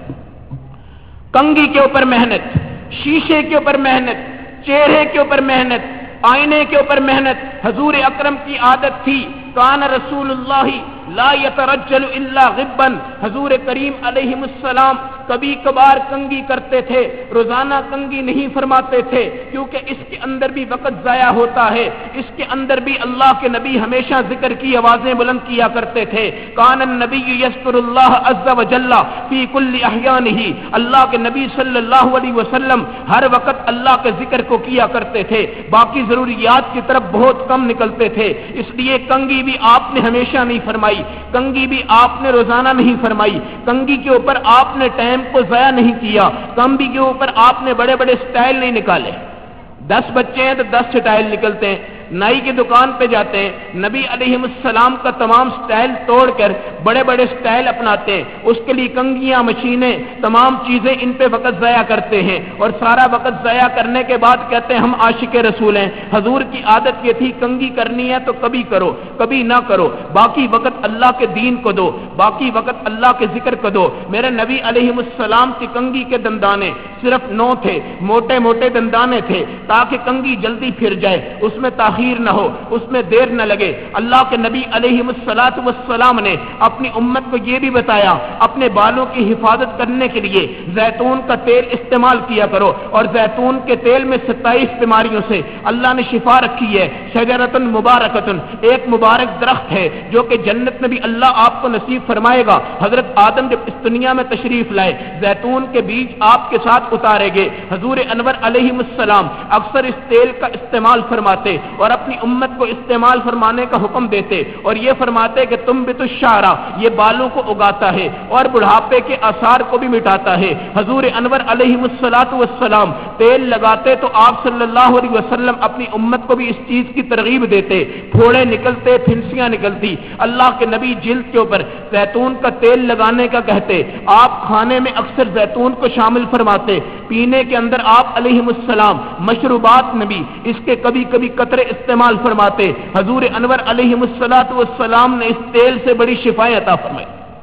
A: کنگھی کے اوپر محنت، شیشے کے اوپر محنت، چہرے کے اوپر محنت، آئینے کے اوپر محنت۔ حضور اکرم کی عادت تھی، کان رسول اللہ لا یترجل الا غبا، حضور کریم علیہ السلام کبھی کبھار کنگھی کرتے تھے، روزانہ کنگھی نہیں فرماتے تھے، کیونکہ اس کے اندر بھی وقت ضائع ہوتا ہے، اس کے اندر بھی اللہ کے نبی ہمیشہ ذکر کی آوازیں بلند کیا کرتے تھے۔ کان النبی یذکر اللہ عز وجل فی کل احیانہ، اللہ کے نبی صلی اللہ علیہ وسلم ہر وقت اللہ کے ذکر کو کیا کرتے تھے، باقی ضروریات کی طرف بہت کم نکلتے تھے۔ اس لیے کنگھی بھی آپ نے ہمیشہ نہیں فرمائی، کنگھی بھی آپ نے روزانہ نہیں فرمائی، کنگھی کے اوپر آپ نے ٹائم کو ضائع نہیں کیا، کنگھی کے اوپر آپ نے بڑے بڑے سٹائل نہیں نکالے۔ دس بچے ہیں تو دس سٹائل نکلتے ہیں، نائی کی دکان پہ جاتے ہیں، نبی علیہ السلام کا تمام سٹائل توڑ کر بڑے بڑے سٹائل اپناتے ہیں، اس کے لیے کنگھیاں، مشینیں، تمام چیزیں، ان پہ وقت ضائع کرتے ہیں، اور سارا وقت ضائع کرنے کے بعد کہتے ہیں ہم عاشق رسول ہیں۔ حضور کی عادت یہ تھی کنگھی کرنی ہے تو کبھی کرو، کبھی نہ کرو، باقی وقت اللہ کے دین کو دو، باقی وقت اللہ کے ذکر کو دو۔ میرے نبی علیہ السلام کی کنگھی کے دندانے صرف نو تھے، موٹے موٹے دندانے تھے، تاکہ کنگھی جلدی پھر جائے، اس میں تاخیر نہ ہو، اس میں دیر نہ لگے۔ اللہ کے نبی علیہ الصلوۃ والسلام نے اپنی امت کو یہ بھی بتایا، اپنے بالوں کی حفاظت کرنے کے لیے زیتون کا تیل استعمال کیا کرو، اور زیتون کے تیل میں ستائیس بیماریوں سے اللہ نے شفا رکھی ہے۔ شجرۃ مبارکۃ، ایک مبارک درخت ہے جو کہ جنت میں بھی اللہ آپ کو نصیب فرمائے گا۔ حضرت آدم جب اس دنیا میں تشریف لائے زیتون کے بیج آپ کے ساتھ اتارے گئے۔ حضور انور علیہ السلام اکثر اس تیل کا استعمال فرماتے اور اپنی امت کو استعمال فرمانے کا حکم دیتے، اور یہ فرماتے کہ تم بت الشعرا، یہ بالوں کو اگاتا ہے اور بڑھاپے کے آثار کو بھی مٹاتا ہے۔ حضور انور علیہ الصلوۃ والسلام تیل لگاتے تو آپ صلی اللہ علیہ وسلم اپنی امت کو بھی اس چیز کی ترغیب دیتے، پھوڑے نکلتے، پھنسیاں نکلتی، اللہ کے نبی جلد کے اوپر زیتون کا تیل لگانے کا کہتے۔ آپ کھانے میں اکثر زیتون کو شامل فرماتے، پینے کے اندر آپ علیہ السلام مشروبات میں بھی اس کے کبھی کبھی قطرے استعمال فرماتے۔ حضور انور علیہ الصلوۃ والسلام نے اس تیل سے بڑی شفائیں عطا فرمائی۔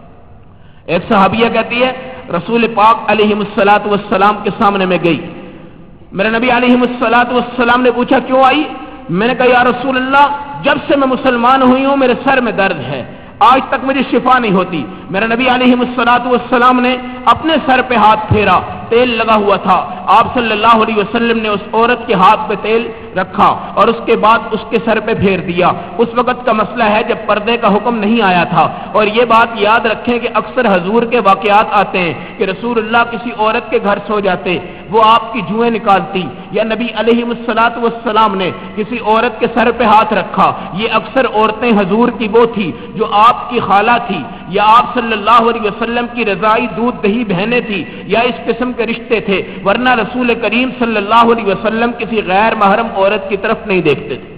A: ایک صحابیہ کہتی ہے رسول پاک علیہ الصلوۃ والسلام کے سامنے میں گئی، میرے نبی علیہ الصلوۃ والسلام نے پوچھا کیوں آئی؟ میں نے کہا یا رسول اللہ جب سے میں مسلمان ہوئی ہوں میرے سر میں درد ہے، آج تک مجھے شفا نہیں ہوتی۔ میرے نبی علیہ الصلوۃ والسلام نے اپنے سر پہ ہاتھ پھیرا، تیل لگا ہوا تھا، آپ صلی اللہ علیہ وسلم نے اس عورت کے ہاتھ پہ تیل رکھا اور اس کے بعد اس کے سر پہ پھیر دیا۔ اس وقت کا مسئلہ ہے جب پردے کا حکم نہیں آیا تھا، اور یہ بات یاد رکھیں کہ اکثر حضور کے واقعات آتے ہیں کہ رسول اللہ کسی عورت کے گھر سو جاتے، وہ آپ کی جوئیں نکالتی، یا نبی علیہ الصلوۃ والسلام نے کسی عورت کے سر پہ ہاتھ رکھا۔ یہ اکثر عورتیں حضور کی وہ تھی جو آپ کی خالہ تھی، یا آپ صلی اللہ علیہ وسلم کی رضائی دودھ دہی بہنیں تھی، یا اس قسم کے رشتے تھے، ورنہ رسول کریم صلی اللہ علیہ وسلم کسی غیر محرم عورت کی طرف نہیں دیکھتے تھے۔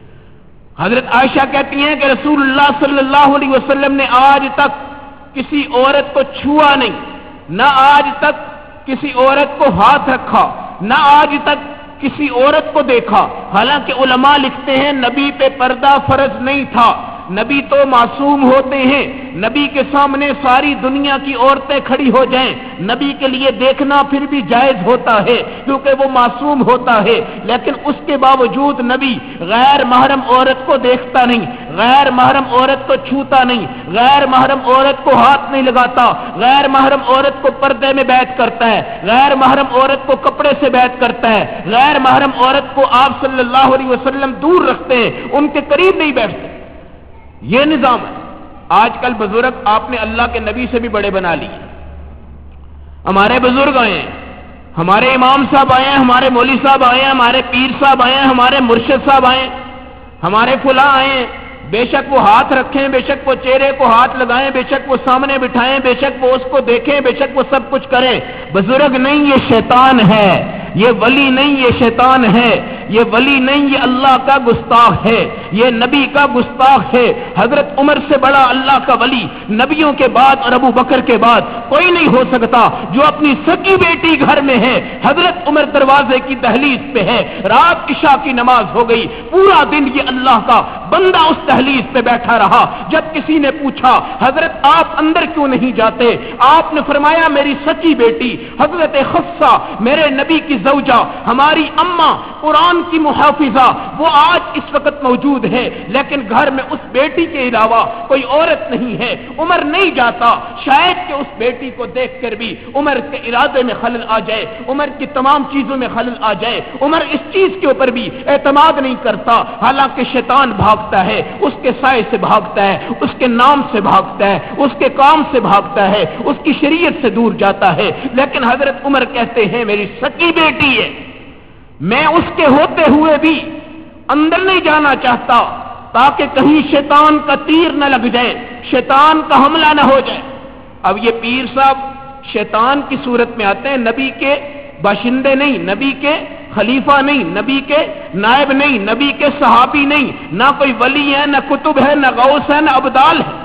A: حضرت عائشہ کہتی ہیں کہ رسول اللہ صلی اللہ علیہ وسلم نے آج تک کسی عورت کو چھوا نہیں، نہ آج تک کسی عورت کو ہاتھ رکھا، نہ آج تک کسی عورت کو دیکھا۔ حالانکہ علماء لکھتے ہیں نبی پہ پردہ فرض نہیں تھا، نبی تو معصوم ہوتے ہیں، نبی کے سامنے ساری دنیا کی عورتیں کھڑی ہو جائیں نبی کے لیے دیکھنا پھر بھی جائز ہوتا ہے کیونکہ وہ معصوم ہوتا ہے، لیکن اس کے باوجود نبی غیر محرم عورت کو دیکھتا نہیں، غیر محرم عورت کو چھوتا نہیں، غیر محرم عورت کو ہاتھ نہیں لگاتا، غیر محرم عورت کو پردے میں بیعت کرتا ہے، غیر محرم عورت کو کپڑے سے بیعت کرتا ہے، غیر محرم عورت کو آپ صلی اللہ علیہ وسلم دور رکھتے ہیں، ان کے قریب نہیں بیٹھتے۔ یہ نظام ہے۔ آج کل بزرگ آپ نے اللہ کے نبی سے بھی بڑے بنا لیے۔ ہمارے بزرگ آئے ہیں، ہمارے امام صاحب آئے ہیں، ہمارے مولوی صاحب آئے ہیں، ہمارے پیر صاحب آئے ہیں، ہمارے مرشد صاحب آئے ہیں، ہمارے فلاں آئیں، بے شک وہ ہاتھ رکھیں، بے شک وہ چہرے کو ہاتھ لگائیں، بے شک وہ سامنے بٹھائیں، بے شک وہ اس کو دیکھیں، بے شک وہ سب کچھ کریں۔ بزرگ نہیں، یہ شیطان ہے، یہ ولی نہیں، یہ شیطان ہے، یہ ولی نہیں، یہ اللہ کا گستاخ ہے، یہ نبی کا گستاخ ہے۔ حضرت عمر سے بڑا اللہ کا ولی نبیوں کے بعد اور ابو بکر کے بعد کوئی نہیں ہو سکتا، جو اپنی سکی بیٹی گھر میں ہے، حضرت عمر دروازے کی دہلیز پہ ہے، رات عشاء کی نماز ہو گئی، پورا دن یہ اللہ کا بندہ اس دہلیز پہ بیٹھا رہا۔ جب کسی نے پوچھا حضرت آپ اندر کیوں نہیں جاتے، آپ نے فرمایا میری سچی بیٹی حضرت حفصہ، میرے نبی کی زوجہ، ہماری اماں، قرآن کی محافظہ، وہ آج اس وقت موجود ہے، لیکن گھر میں اس بیٹی کے علاوہ کوئی عورت نہیں ہے۔ عمر نہیں جاتا، شاید کہ اس بیٹی کو دیکھ کر بھی عمر کے ارادے میں خلل آ جائے، عمر کی تمام چیزوں میں خلل آ جائے۔ عمر اس چیز کے اوپر بھی اعتماد نہیں کرتا، حالانکہ شیطان بھاگتا ہے، اس کے سائے سے بھاگتا ہے، اس کے نام سے بھاگتا ہے، اس کے کام سے بھاگتا ہے، اس کی شریعت سے دور جاتا ہے، لیکن حضرت عمر کہتے ہیں میری سکی بیٹی ہے، میں اس کے ہوتے ہوئے بھی اندر نہیں جانا چاہتا تاکہ کہیں شیطان کا تیر نہ لگ جائے، شیطان کا حملہ نہ ہو جائے۔ اب یہ پیر صاحب شیطان کی صورت میں آتے ہیں، نبی کے باشندے نہیں، نبی کے خلیفہ نہیں، نبی کے نائب نہیں، نبی کے صحابی نہیں، نہ کوئی ولی ہے، نہ کتب ہے، نہ غوث ہے، نہ ابدال ہے،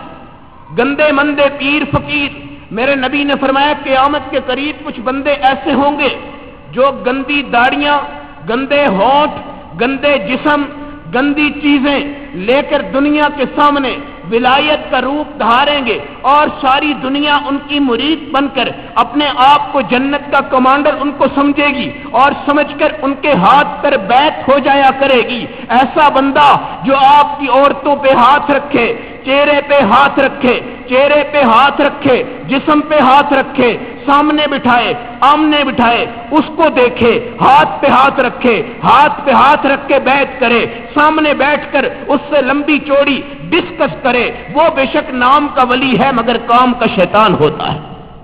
A: گندے مندے پیر فقیر۔ میرے نبی نے فرمایا قیامت کے قریب کچھ بندے ایسے ہوں گے جو گندی داڑیاں، گندے ہونٹ، گندے جسم، گندی چیزیں لے کر دنیا کے سامنے ولایت کا روپ دھاریں گے، اور ساری دنیا ان کی مرید بن کر اپنے آپ کو جنت کا کمانڈر ان کو سمجھے گی، اور سمجھ کر ان کے ہاتھ پر بیعت ہو جایا کرے گی۔ ایسا بندہ جو آپ کی عورتوں پہ ہاتھ رکھے، چہرے پہ ہاتھ رکھے، چہرے پہ ہاتھ رکھے، جسم پہ ہاتھ رکھے، سامنے بٹھائے، آمنے بٹھائے، اس کو دیکھے، ہاتھ پہ ہاتھ رکھے، ہاتھ پہ ہاتھ رکھ کے بیعت کرے، سامنے بیٹھ کر اس سے لمبی چوڑی ڈسکس کرے، وہ بے شک نام کا ولی ہے مگر کام کا شیطان ہوتا ہے،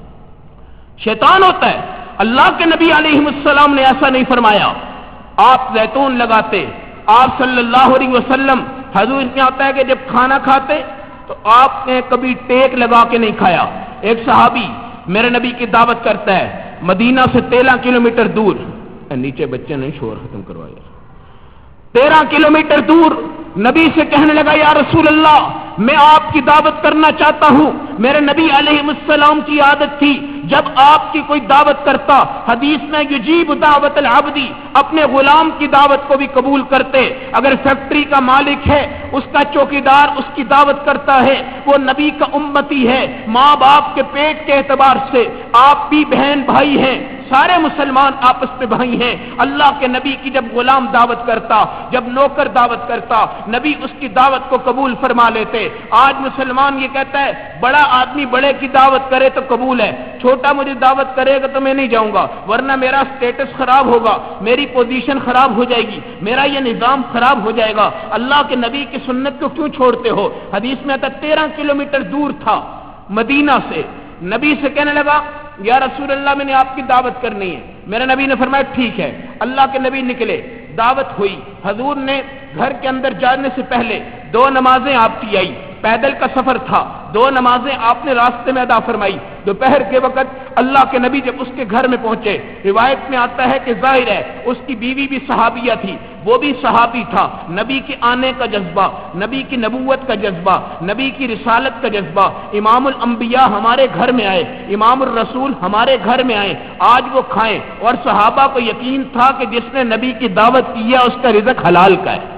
A: شیطان ہوتا ہے۔ اللہ کے نبی علیہ السلام نے ایسا نہیں فرمایا۔ آپ زیتون لگاتے، آپ صلی اللہ علیہ وسلم، حدیث میں آتا ہے کہ جب کھانا کھاتے تو آپ نے کبھی ٹیک لگا کے نہیں کھایا۔ ایک صحابی میرے نبی کی دعوت کرتا ہے مدینہ سے تیرہ کلومیٹر دور، نیچے بچے نے شور ختم کروایا، تیرہ کلومیٹر دور نبی سے کہنے لگا یا رسول اللہ میں آپ کی دعوت کرنا چاہتا ہوں۔ میرے نبی علیہ السلام کی عادت تھی جب آپ کی کوئی دعوت کرتا، حدیث میں یجیب دعوت العبدی، اپنے غلام کی دعوت کو بھی قبول کرتے۔ اگر فیکٹری کا مالک ہے، اس کا چوکیدار اس کی دعوت کرتا ہے، وہ نبی کا امتی ہے، ماں باپ کے پیٹ کے اعتبار سے آپ بھی بہن بھائی ہیں، سارے مسلمان آپس میں بھائی ہیں۔ اللہ کے نبی کی جب غلام دعوت کرتا، جب نوکر دعوت کرتا، نبی اس کی دعوت کو قبول فرما لیتے۔ آج مسلمان یہ کہتا ہے بڑا آدمی بڑے کی دعوت کرے تو قبول ہے، چھوٹا مجھے دعوت کرے گا تو میں نہیں جاؤں گا، ورنہ میرا سٹیٹس خراب ہوگا، میری پوزیشن خراب ہو جائے گی، میرا یہ نظام خراب ہو جائے گا۔ اللہ کے نبی کی سنت کو کیوں چھوڑتے ہو؟ حدیث میں آتا تیرہ کلومیٹر دور تھا مدینہ سے، نبی سے کہنے لگا یا رسول اللہ میں نے آپ کی دعوت کرنی ہے۔ میرے نبی نے فرمایا ٹھیک ہے۔ اللہ کے نبی نکلے، دعوت ہوئی، حضور نے گھر کے اندر جانے سے پہلے دو نمازیں آپ کی آئی، پیدل کا سفر تھا، دو نمازیں آپ نے راستے میں ادا فرمائی۔ دوپہر کے وقت اللہ کے نبی جب اس کے گھر میں پہنچے، روایت میں آتا ہے کہ ظاہر ہے اس کی بیوی بھی صحابیہ تھی، وہ بھی صحابی تھا۔ نبی کے آنے کا جذبہ، نبی کی نبوت کا جذبہ، نبی کی رسالت کا جذبہ، امام الانبیاء ہمارے گھر میں آئے، امام الرسول ہمارے گھر میں آئے، آج وہ کھائیں، اور صحابہ کو یقین تھا کہ جس نے نبی کی دعوت کی ہے اس کا رزق حلال کا ہے۔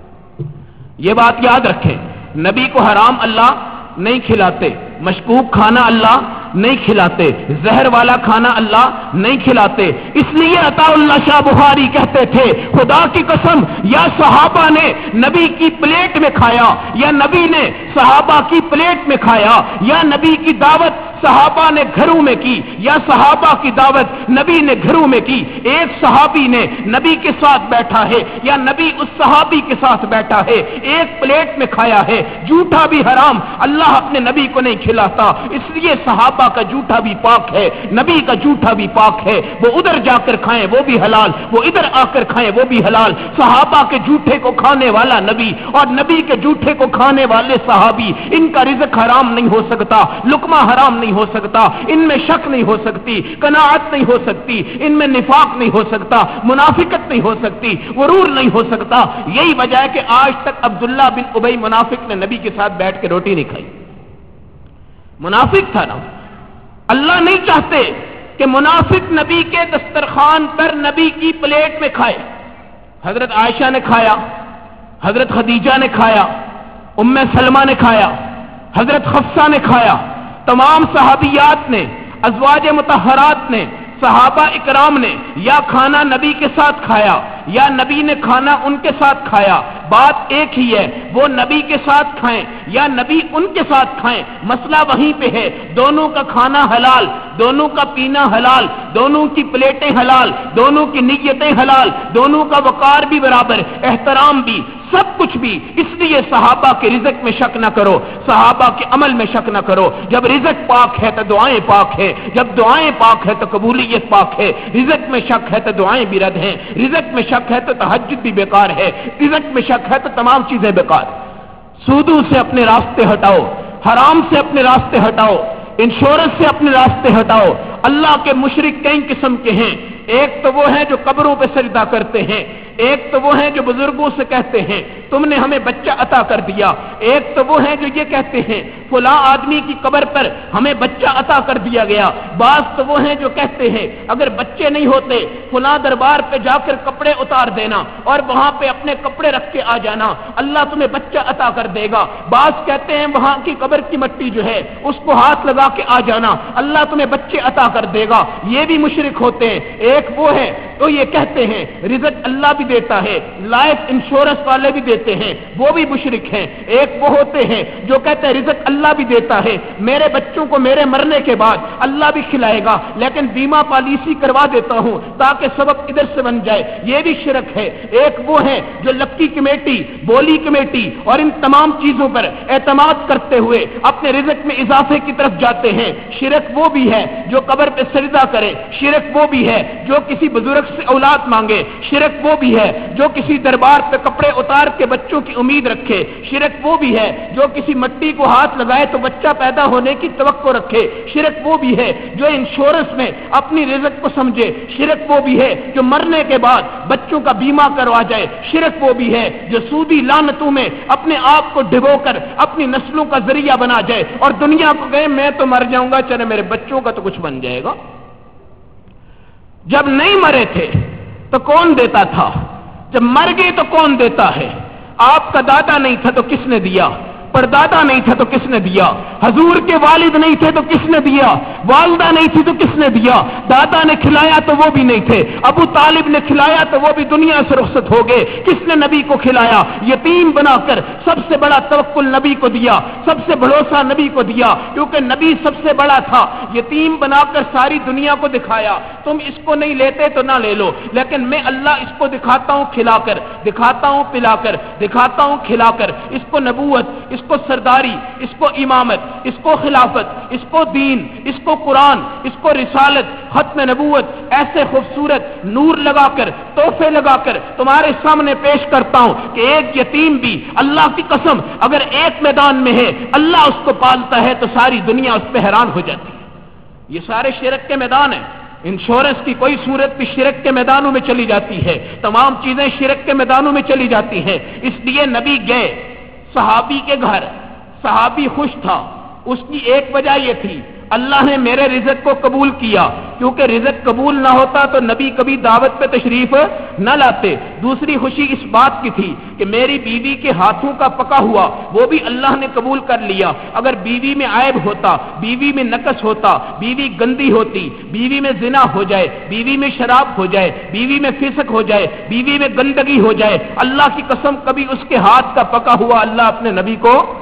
A: یہ بات یاد رکھیں، نبی کو حرام اللہ نہیں کھلاتے، مشکوک کھانا اللہ نہیں کھلاتے، زہر والا کھانا اللہ نہیں کھلاتے۔ اس لیے عطا اللہ شاہ بخاری کہتے تھے خدا کی قسم یا صحابہ نے نبی کی پلیٹ میں کھایا یا نبی نے صحابہ کی پلیٹ میں کھایا، یا نبی کی دعوت صحابہ نے گھروں میں کی، یا صحابہ کی دعوت نبی نے گھروں میں کی؟ ایک صحابی نے نبی کے ساتھ بیٹھا ہے یا نبی اس صحابی کے ساتھ بیٹھا ہے، ایک پلیٹ میں کھایا ہے۔ جھوٹا بھی حرام، اللہ اپنے نبی کو نہیں کھلاتا، اس لیے صحابہ کا جھوٹا بھی پاک ہے، نبی کا جھوٹا بھی پاک ہے۔ وہ ادھر جا کر کھائیں وہ بھی حلال، وہ ادھر آ کر کھائیں وہ بھی حلال۔ صحابہ کے جھوٹے کو کھانے والا نبی اور نبی کے جھوٹے کو کھانے والے صحابی، ان کا رزق حرام نہیں ہو سکتا، لقمہ حرام نہیں ہو سکتا، ان میں شک نہیں ہو سکتی، قناعت نہیں ہو سکتی، ان میں نفاق نہیں ہو سکتا، منافقت نہیں ہو سکتی، غرور نہیں ہو سکتا۔ یہی وجہ ہے کہ آج تک عبداللہ بن ابی منافق نے نبی کے ساتھ بیٹھ کے روٹی نہیں کھائی۔ منافق تھا نا، اللہ نہیں چاہتے کہ منافق نبی کے دسترخوان پر نبی کی پلیٹ میں کھائے۔ حضرت عائشہ نے کھایا، حضرت خدیجہ نے کھایا، ام سلمہ نے کھایا، حضرت حفصہ نے کھایا، تمام صحابیات نے، ازواج مطہرات نے، صحابہ اکرام نے یا کھانا نبی کے ساتھ کھایا یا نبی نے کھانا ان کے ساتھ کھایا۔ بات ایک ہی ہے، وہ نبی کے ساتھ کھائیں یا نبی ان کے ساتھ کھائیں، مسئلہ وہیں پہ ہے۔ دونوں کا کھانا حلال، دونوں کا پینا حلال، دونوں کی پلیٹیں حلال، دونوں کی نیتیں حلال، دونوں کا وقار بھی برابر، احترام بھی، سب کچھ بھی۔ اس لیے صحابہ کے رزق میں شک نہ کرو، صحابہ کے عمل میں شک نہ کرو۔ جب رزق پاک ہے تو دعائیں پاک ہے، جب دعائیں پاک ہے تو قبولیت پاک ہے۔ رزق میں شک ہے تو دعائیں بھی رد ہیں، رزق میں شک ہے تو تہجد بھی بیکار ہے، رزق میں شک ہے تو تمام چیزیں بیکار۔ سودوں سے اپنے راستے ہٹاؤ، حرام سے اپنے راستے ہٹاؤ، انشورنس سے اپنے راستے ہٹاؤ۔ اللہ کے مشرک کئی قسم کے ہیں، ایک تو وہ ہیں جو قبروں پہ سجدہ کرتے ہیں، ایک تو وہ ہیں جو بزرگوں سے کہتے ہیں تم نے ہمیں بچہ عطا کر دیا، ایک تو وہ ہیں جو یہ کہتے ہیں فلاں آدمی کی قبر پر ہمیں بچہ عطا کر دیا گیا، بعض تو وہ ہیں جو کہتے ہیں اگر بچے نہیں ہوتے فلاں دربار پہ جا کر کپڑے اتار دینا اور وہاں پہ اپنے کپڑے رکھ کے آ جانا، اللہ تمہیں بچہ عطا کر دے گا۔ بعض کہتے ہیں وہاں کی قبر کی مٹی جو ہے اس کو ہاتھ لگا کے آ جانا، اللہ تمہیں بچے عطا کر دے گا۔ یہ بھی مشرک ہوتے ہیں۔ ایک وہ ہے تو یہ کہتے ہیں رزق اللہ بھی دیتا ہے، لائف انشورنس والے بھی دیتے ہیں، وہ بھی مشرک ہیں۔ ایک وہ ہوتے ہیں جو کہتے ہیں رزق اللہ بھی دیتا ہے، میرے بچوں کو میرے مرنے کے بعد اللہ بھی کھلائے گا، لیکن بیمہ پالیسی کروا دیتا ہوں تاکہ سبب ادھر سے بن جائے، یہ بھی شرک ہے۔ ایک وہ ہے جو لکی کمیٹی، بولی کمیٹی اور ان تمام چیزوں پر اعتماد کرتے ہوئے اپنے رزق میں اضافے کی طرف جاتے ہیں، شرک وہ بھی ہے جو قبر پہ سجدہ کرے، شرک وہ بھی ہے جو کسی بزرگ سے اولاد مانگے، شرک وہ بھی ہے جو کسی دربار پہ کپڑے اتار کے بچوں کی امید رکھے، شرک وہ بھی ہے جو کسی مٹی کو ہاتھ لگائے تو بچہ پیدا ہونے کی توقع رکھے، شرک وہ بھی ہے جو انشورنس میں اپنی رزق کو سمجھے، شرک وہ بھی ہے جو مرنے کے بعد بچوں کا بیمہ کروا جائے، شرک وہ بھی ہے جو سودی لعنتوں میں اپنے آپ کو ڈبو کر اپنی نسلوں کا ذریعہ بنا جائے اور دنیا کو کہے میں تو مر جاؤں گا چلے میرے بچوں کا تو کچھ بن جائے گا۔ جب نہیں مرے تھے تو کون دیتا تھا؟ جب مر گئے تو کون دیتا ہے؟ آپ کا دادا نہیں تھا تو کس نے دیا؟ پردادا نہیں تھا تو کس نے دیا؟ حضور کے والد نہیں تھے تو کس نے دیا؟ والدہ نہیں تھی تو کس نے دیا؟ دادا نے کھلایا تو وہ بھی نہیں تھے، ابو طالب نے کھلایا تو وہ بھی دنیا سے رخصت ہو گئے، کس نے نبی کو کھلایا؟ یتیم بنا کر سب سے بڑا توکل نبی کو دیا، سب سے بھروسہ نبی کو دیا، کیونکہ نبی سب سے بڑا تھا۔ یتیم بنا کر ساری دنیا کو دکھایا، تم اس کو نہیں لیتے تو نہ لے لو، لیکن میں اللہ اس کو دکھاتا ہوں کھلا کر، دکھاتا ہوں پلا کر، دکھاتا ہوں کھلا کر، اس کو نبوت، اس کو سرداری، اس کو امامت، اس کو خلافت، اس کو دین، اس کو قرآن، اس کو رسالت، ختم نبوت، ایسے خوبصورت نور لگا کر، تحفے لگا کر تمہارے سامنے پیش کرتا ہوں کہ ایک یتیم بھی اللہ کی قسم اگر ایک میدان میں ہے اللہ اس کو پالتا ہے تو ساری دنیا اس پہ حیران ہو جاتی ہے۔ یہ سارے شرک کے میدان ہیں، انشورنس کی کوئی صورت بھی شرک کے میدانوں میں چلی جاتی ہے، تمام چیزیں شرک کے میدانوں میں چلی جاتی ہیں۔ اس لیے نبی گئے صحابی کے گھر، صحابی خوش تھا، اس کی ایک وجہ یہ تھی اللہ نے میرے رزق کو قبول کیا، کیونکہ رزق قبول نہ ہوتا تو نبی کبھی دعوت پہ تشریف نہ لاتے۔ دوسری خوشی اس بات کی تھی کہ میری بیوی کے ہاتھوں کا پکا ہوا وہ بھی اللہ نے قبول کر لیا۔ اگر بیوی میں عیب ہوتا، بیوی میں نقص ہوتا، بیوی گندی ہوتی، بیوی میں زنا ہو جائے، بیوی میں شراب ہو جائے، بیوی میں فسق ہو جائے، بیوی میں گندگی ہو جائے، اللہ کی قسم کبھی اس کے ہاتھ کا پکا ہوا اللہ اپنے نبی کو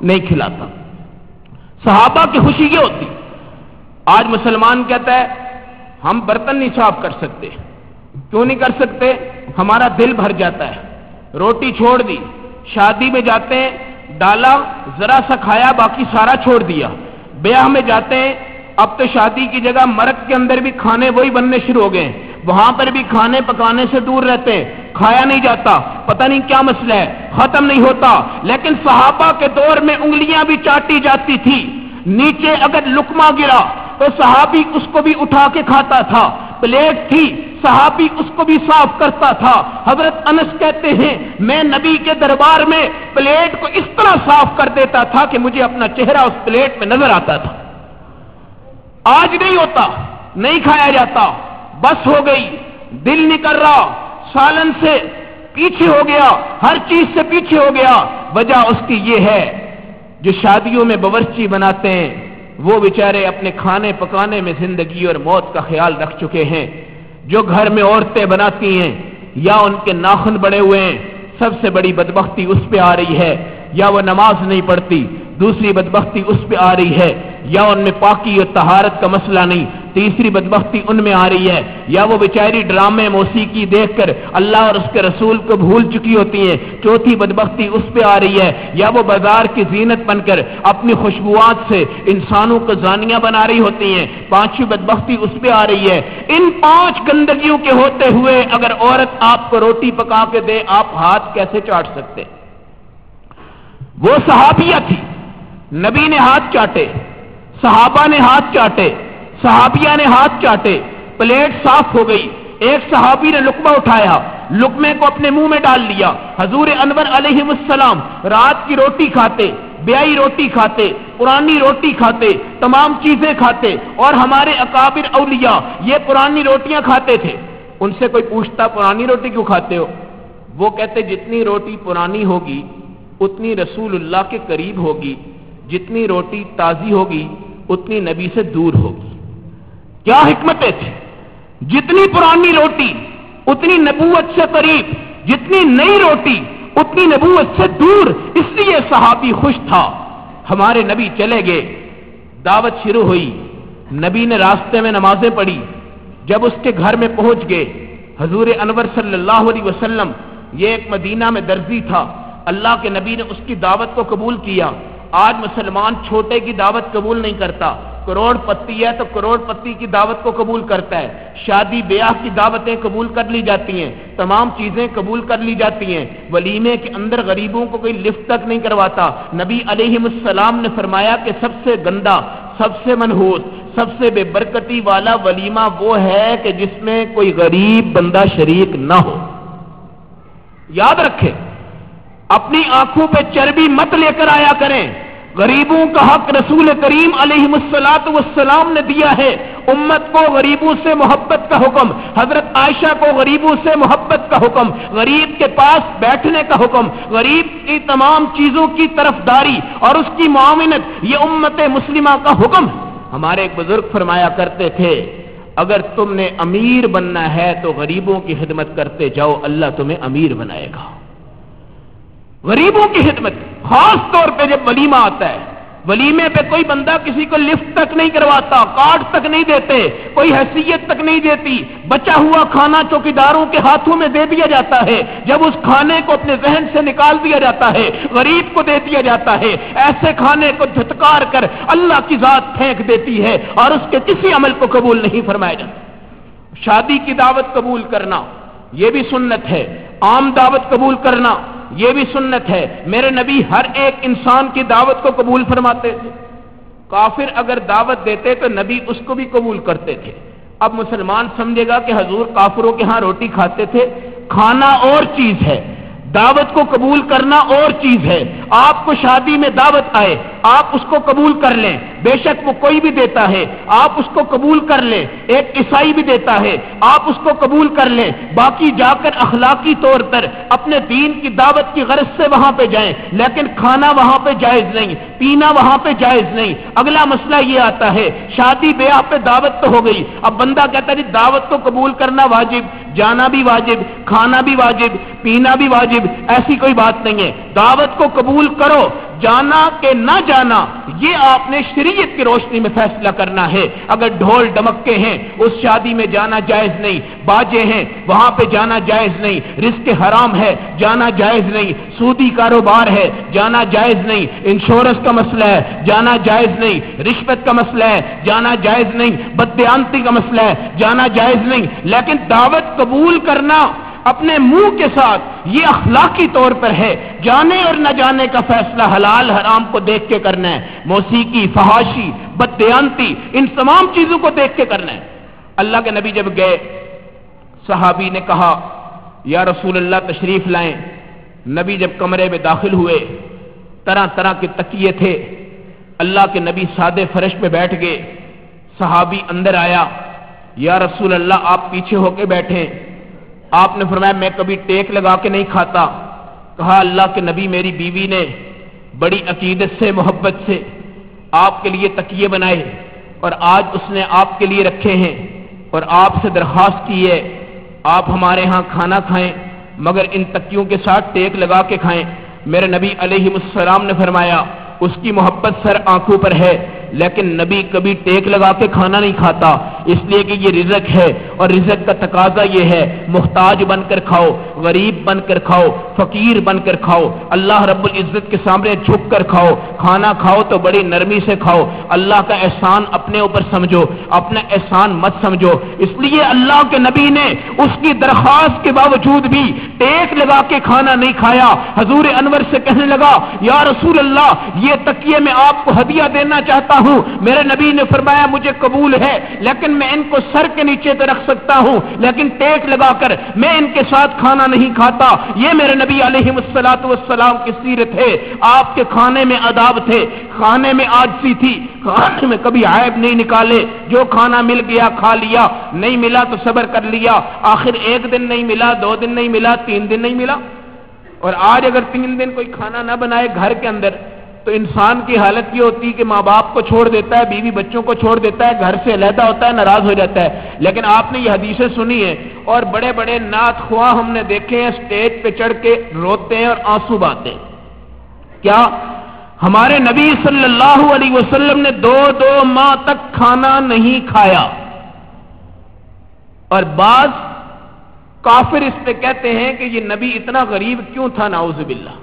A: نہیں کھلاتا۔ صحابہ کی خوشی یہ ہوتی۔ آج مسلمان کہتا ہے ہم برتن نہیں صاف کر سکتے۔ کیوں نہیں کر سکتے؟ ہمارا دل بھر جاتا ہے، روٹی چھوڑ دی، شادی میں جاتے ہیں ڈالا ذرا سا کھایا باقی سارا چھوڑ دیا، بیاہ میں جاتے ہیں اب تو شادی کی جگہ مرد کے اندر بھی کھانے وہی بننے شروع ہو گئے ہیں، وہاں پر بھی کھانے پکانے سے دور رہتے ہیں، کھایا نہیں جاتا، پتہ نہیں کیا مسئلہ ہے، ختم نہیں ہوتا۔ لیکن صحابہ کے دور میں انگلیاں بھی چاٹی جاتی تھی، نیچے اگر لقمہ گرا تو صحابی اس کو بھی اٹھا کے کھاتا تھا، پلیٹ تھی صحابی اس کو بھی صاف کرتا تھا۔ حضرت انس کہتے ہیں میں نبی کے دربار میں پلیٹ کو اس طرح صاف کر دیتا تھا کہ مجھے اپنا چہرہ اس پلیٹ میں نظر آتا تھا۔ آج نہیں ہوتا، نہیں کھایا جاتا، بس ہو گئی، دل نہیں کر رہا، سالن سے پیچھے ہو گیا، ہر چیز سے پیچھے ہو گیا۔ وجہ اس کی یہ ہے جو شادیوں میں باورچی بناتے ہیں وہ بیچارے اپنے کھانے پکانے میں زندگی اور موت کا خیال رکھ چکے ہیں۔ جو گھر میں عورتیں بناتی ہیں یا ان کے ناخن بڑے ہوئے ہیں، سب سے بڑی بدبختی اس پہ آ رہی ہے، یا وہ نماز نہیں پڑھتی، دوسری بدبختی اس پہ آ رہی ہے، یا ان میں پاکی اور طہارت کا مسئلہ نہیں، تیسری بدبختی ان میں آ رہی ہے، یا وہ بیچاری ڈرامے موسیقی دیکھ کر اللہ اور اس کے رسول کو بھول چکی ہوتی ہیں، چوتھی بدبختی اس پہ آ رہی ہے، یا وہ بازار کی زینت بن کر اپنی خوشبوات سے انسانوں کو زانیہ بنا رہی ہوتی ہیں، پانچویں بدبختی اس پہ آ رہی ہے۔ ان پانچ گندگیوں کے ہوتے ہوئے اگر عورت آپ کو روٹی پکا کے دے آپ ہاتھ کیسے چاٹ سکتے؟ وہ صحابیہ تھی، نبی نے ہاتھ چاٹے، صحابہ نے ہاتھ چاٹے، صحابیہ نے ہاتھ چاٹے، پلیٹ صاف ہو گئی، ایک صحابی نے لقمہ اٹھایا، لقمے کو اپنے منہ میں ڈال لیا۔ حضور انور علیہ السلام رات کی روٹی کھاتے، بیائی روٹی کھاتے، پرانی روٹی کھاتے، تمام چیزیں کھاتے، اور ہمارے اکابر اولیاء یہ پرانی روٹیاں کھاتے تھے۔ ان سے کوئی پوچھتا پرانی روٹی کیوں کھاتے ہو؟ وہ کہتے جتنی روٹی پرانی ہوگی اتنی رسول اللہ کے قریب ہوگی، جتنی روٹی تازی ہوگی اتنی نبی سے دور ہوگی۔ کیا حکمتیں تھی؟ جتنی پرانی روٹی اتنی نبوت سے قریب، جتنی نئی روٹی اتنی نبوت سے دور، اس لیے صحابی خوش تھا۔ ہمارے نبی چلے گئے، دعوت شروع ہوئی، نبی نے راستے میں نمازیں پڑھی، جب اس کے گھر میں پہنچ گئے حضور انور صلی اللہ علیہ وسلم، یہ ایک مدینہ میں درزی تھا، اللہ کے نبی نے اس کی دعوت کو قبول کیا۔ آج مسلمان چھوٹے کی دعوت قبول نہیں کرتا، کروڑ پتی ہے تو کروڑ پتی کی دعوت کو قبول کرتا ہے، شادی بیاہ کی دعوتیں قبول کر لی جاتی ہیں، تمام چیزیں قبول کر لی جاتی ہیں، ولیمے کے اندر غریبوں کو کوئی لفٹ تک نہیں کرواتا۔ نبی علیہ السلام نے فرمایا کہ سب سے گندا، سب سے منحوس، سب سے بے برکتی والا ولیمہ وہ ہے کہ جس میں کوئی غریب بندہ شریک نہ ہو۔ یاد رکھیں، اپنی آنکھوں پہ چربی مت لے کر آیا کریں، غریبوں کا حق رسول کریم علیہ الصلوۃ والسلام نے دیا ہے۔ امت کو غریبوں سے محبت کا حکم، حضرت عائشہ کو غریبوں سے محبت کا حکم، غریب کے پاس بیٹھنے کا حکم، غریب کی تمام چیزوں کی طرفداری اور اس کی معاونت، یہ امت مسلمہ کا حکم۔ ہمارے ایک بزرگ فرمایا کرتے تھے اگر تم نے امیر بننا ہے تو غریبوں کی خدمت کرتے جاؤ، اللہ تمہیں امیر بنائے گا۔ غریبوں کی خدمت، خاص طور پہ جب ولیمہ آتا ہے، ولیمے پہ کوئی بندہ کسی کو لفٹ تک نہیں کرواتا، کارڈ تک نہیں دیتے، کوئی حیثیت تک نہیں دیتی، بچا ہوا کھانا چوکیداروں کے ہاتھوں میں دے دیا جاتا ہے، جب اس کھانے کو اپنے ذہن سے نکال دیا جاتا ہے، غریب کو دے دیا جاتا ہے، ایسے کھانے کو دھتکار کر اللہ کی ذات پھینک دیتی ہے اور اس کے کسی عمل کو قبول نہیں فرمایا جاتا۔ شادی کی دعوت قبول کرنا یہ بھی سنت ہے، عام دعوت قبول کرنا یہ بھی سنت ہے۔ میرے نبی ہر ایک انسان کی دعوت کو قبول فرماتے تھے، کافر اگر دعوت دیتے تو نبی اس کو بھی قبول کرتے تھے۔ اب مسلمان سمجھے گا کہ حضور کافروں کے ہاں روٹی کھاتے تھے، کھانا اور چیز ہے، دعوت کو قبول کرنا اور چیز ہے۔ آپ کو شادی میں دعوت آئے، آپ اس کو قبول کر لیں، بے شک وہ کوئی بھی دیتا ہے، آپ اس کو قبول کر لیں، ایک عیسائی بھی دیتا ہے، آپ اس کو قبول کر لیں، باقی جا کر اخلاقی طور پر اپنے دین کی دعوت کی غرض سے وہاں پہ جائیں، لیکن کھانا وہاں پہ جائز نہیں، پینا وہاں پہ جائز نہیں۔ اگلا مسئلہ یہ آتا ہے، شادی بیاہ پہ دعوت تو ہو گئی، اب بندہ کہتا ہے جی دعوت کو قبول کرنا واجب، جانا بھی واجب، کھانا بھی واجب، پینا بھی واجب، ایسی کوئی بات نہیں ہے۔ دعوت کو قبول قبول کرو، جانا کہ نہ جانا یہ آپ نے شریعت کی روشنی میں فیصلہ کرنا ہے۔ اگر ڈھول ڈمکے ہیں اس شادی میں جانا جائز نہیں، باجے ہیں وہاں پہ جانا جائز نہیں، رزق حرام ہے جانا جائز نہیں، سودی کاروبار ہے جانا جائز نہیں، انشورنس کا مسئلہ ہے جانا جائز نہیں، رشوت کا مسئلہ ہے جانا جائز نہیں، بددیانتی کا مسئلہ ہے جانا جائز نہیں، لیکن دعوت قبول کرنا اپنے منہ کے ساتھ یہ اخلاقی طور پر ہے، جانے اور نہ جانے کا فیصلہ حلال حرام کو دیکھ کے کرنا ہے، موسیقی، فحاشی، بددیانتی، ان تمام چیزوں کو دیکھ کے کرنا ہے۔ اللہ کے نبی جب گئے، صحابی نے کہا یا رسول اللہ تشریف لائیں۔ نبی جب کمرے میں داخل ہوئے، طرح طرح کے تکیے تھے، اللہ کے نبی سادے فرش پہ بیٹھ گئے، صحابی اندر آیا، یا رسول اللہ آپ پیچھے ہو کے بیٹھیں۔ آپ نے فرمایا میں کبھی ٹیک لگا کے نہیں کھاتا۔ کہا اللہ کے نبی میری بیوی نے بڑی عقیدت سے محبت سے آپ کے لیے تکیے بنائے اور آج اس نے آپ کے لیے رکھے ہیں اور آپ سے درخواست کی ہے آپ ہمارے ہاں کھانا کھائیں مگر ان تکیوں کے ساتھ ٹیک لگا کے کھائیں۔ میرے نبی علیہ السلام نے فرمایا اس کی محبت سر آنکھوں پر ہے لیکن نبی کبھی ٹیک لگا کے کھانا نہیں کھاتا، اس لیے کہ یہ رزق ہے اور رزق کا تقاضا یہ ہے محتاج بن کر کھاؤ، غریب بن کر کھاؤ، فقیر بن کر کھاؤ، اللہ رب العزت کے سامنے جھک کر کھاؤ، کھانا کھاؤ تو بڑی نرمی سے کھاؤ، اللہ کا احسان اپنے اوپر سمجھو، اپنا احسان مت سمجھو۔ اس لیے اللہ کے نبی نے اس کی درخواست کے باوجود بھی ٹیک لگا کے کھانا نہیں کھایا، حضور انور سے کہنے لگا یا رسول اللہ یہ تکیے میں آپ کو ہدیہ دینا چاہتا ہوں۔ میرے نبی نے فرمایا مجھے قبول ہے لیکن میں ان کو سر کے نیچے تو رکھ سکتا ہوں لیکن ٹیک لگا کر میں ان کے ساتھ کھانا نہیں کھاتا۔ یہ میرے نبی علیہ الصلوۃ والسلام کی سیرت ہے، آپ کے کھانے میں آداب تھے، کھانے میں عاجزی تھی، کھانے میں کبھی عیب نہیں نکالے، جو کھانا مل گیا کھا لیا، نہیں ملا تو صبر کر لیا، آخر ایک دن نہیں ملا، دو دن نہیں ملا، تین دن نہیں ملا۔ اور آج اگر تین دن کوئی کھانا نہ بنائے گھر کے اندر تو انسان کی حالت یہ ہوتی ہے کہ ماں باپ کو چھوڑ دیتا ہے، بیوی بچوں کو چھوڑ دیتا ہے، گھر سے علیحدہ ہوتا ہے، ناراض ہو جاتا ہے۔ لیکن آپ نے یہ حدیثیں سنی ہیں اور بڑے بڑے نعت خواہ ہم نے دیکھے ہیں اسٹیج پہ چڑھ کے روتے ہیں اور آنسو بہاتے ہیں۔ کیا ہمارے نبی صلی اللہ علیہ وسلم نے دو دو ماہ تک کھانا نہیں کھایا، اور بعض کافر اس پہ کہتے ہیں کہ یہ نبی اتنا غریب کیوں تھا، نعوذ باللہ،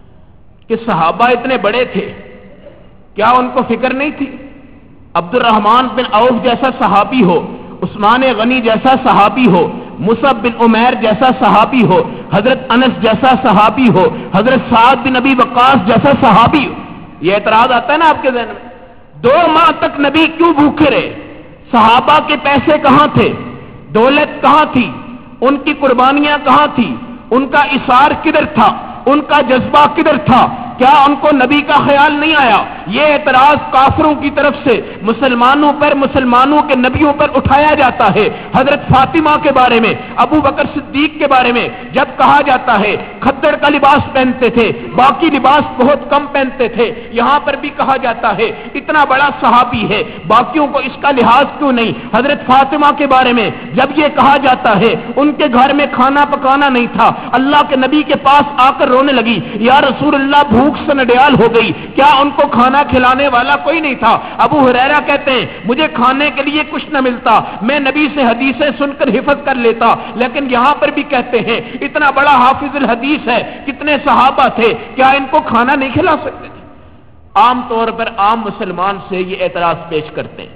A: کہ صحابہ اتنے بڑے تھے، کیا ان کو فکر نہیں تھی؟ عبد الرحمن بن عوف جیسا صحابی ہو، عثمان غنی جیسا صحابی ہو، مصعب بن عمیر جیسا صحابی ہو، حضرت انس جیسا صحابی ہو، حضرت سعد بن ابی وقاص جیسا صحابی ہو، یہ اعتراض آتا ہے نا آپ کے ذہن میں؟ دو ماہ تک نبی کیوں بھوکے رہے؟ صحابہ کے پیسے کہاں تھے؟ دولت کہاں تھی؟ ان کی قربانیاں کہاں تھی؟ ان کا اثار کدھر تھا؟ ان کا جذبہ کدھر تھا؟ کیا ان کو نبی کا خیال نہیں آیا؟ یہ اعتراض کافروں کی طرف سے مسلمانوں پر، مسلمانوں کے نبیوں پر اٹھایا جاتا ہے۔ حضرت فاطمہ کے بارے میں، ابو بکر صدیق کے بارے میں جب کہا جاتا ہے کھدر کا لباس پہنتے تھے، باقی لباس بہت کم پہنتے تھے، یہاں پر بھی کہا جاتا ہے اتنا بڑا صحابی ہے باقیوں کو اس کا لحاظ کیوں نہیں؟ حضرت فاطمہ کے بارے میں جب یہ کہا جاتا ہے ان کے گھر میں کھانا پکانا نہیں تھا، اللہ کے نبی کے پاس آ کر رونے لگی یا رسول اللہ بھوک سے نڈیال ہو گئی، کیا ان کو کھانا کھلانے والا کوئی نہیں تھا؟ ابو ہریرہ کہتے ہیں مجھے کھانے کے لیے کچھ نہ ملتا، میں نبی سے حدیثیں سن کر حفظ کر لیتا، لیکن یہاں پر بھی کہتے ہیں اتنا بڑا حافظ الحدیث ہے، کتنے صحابہ تھے، کیا ان کو کھانا نہیں کھلا سکتے تھے؟ عام طور پر عام مسلمان سے یہ اعتراض پیش کرتے ہیں،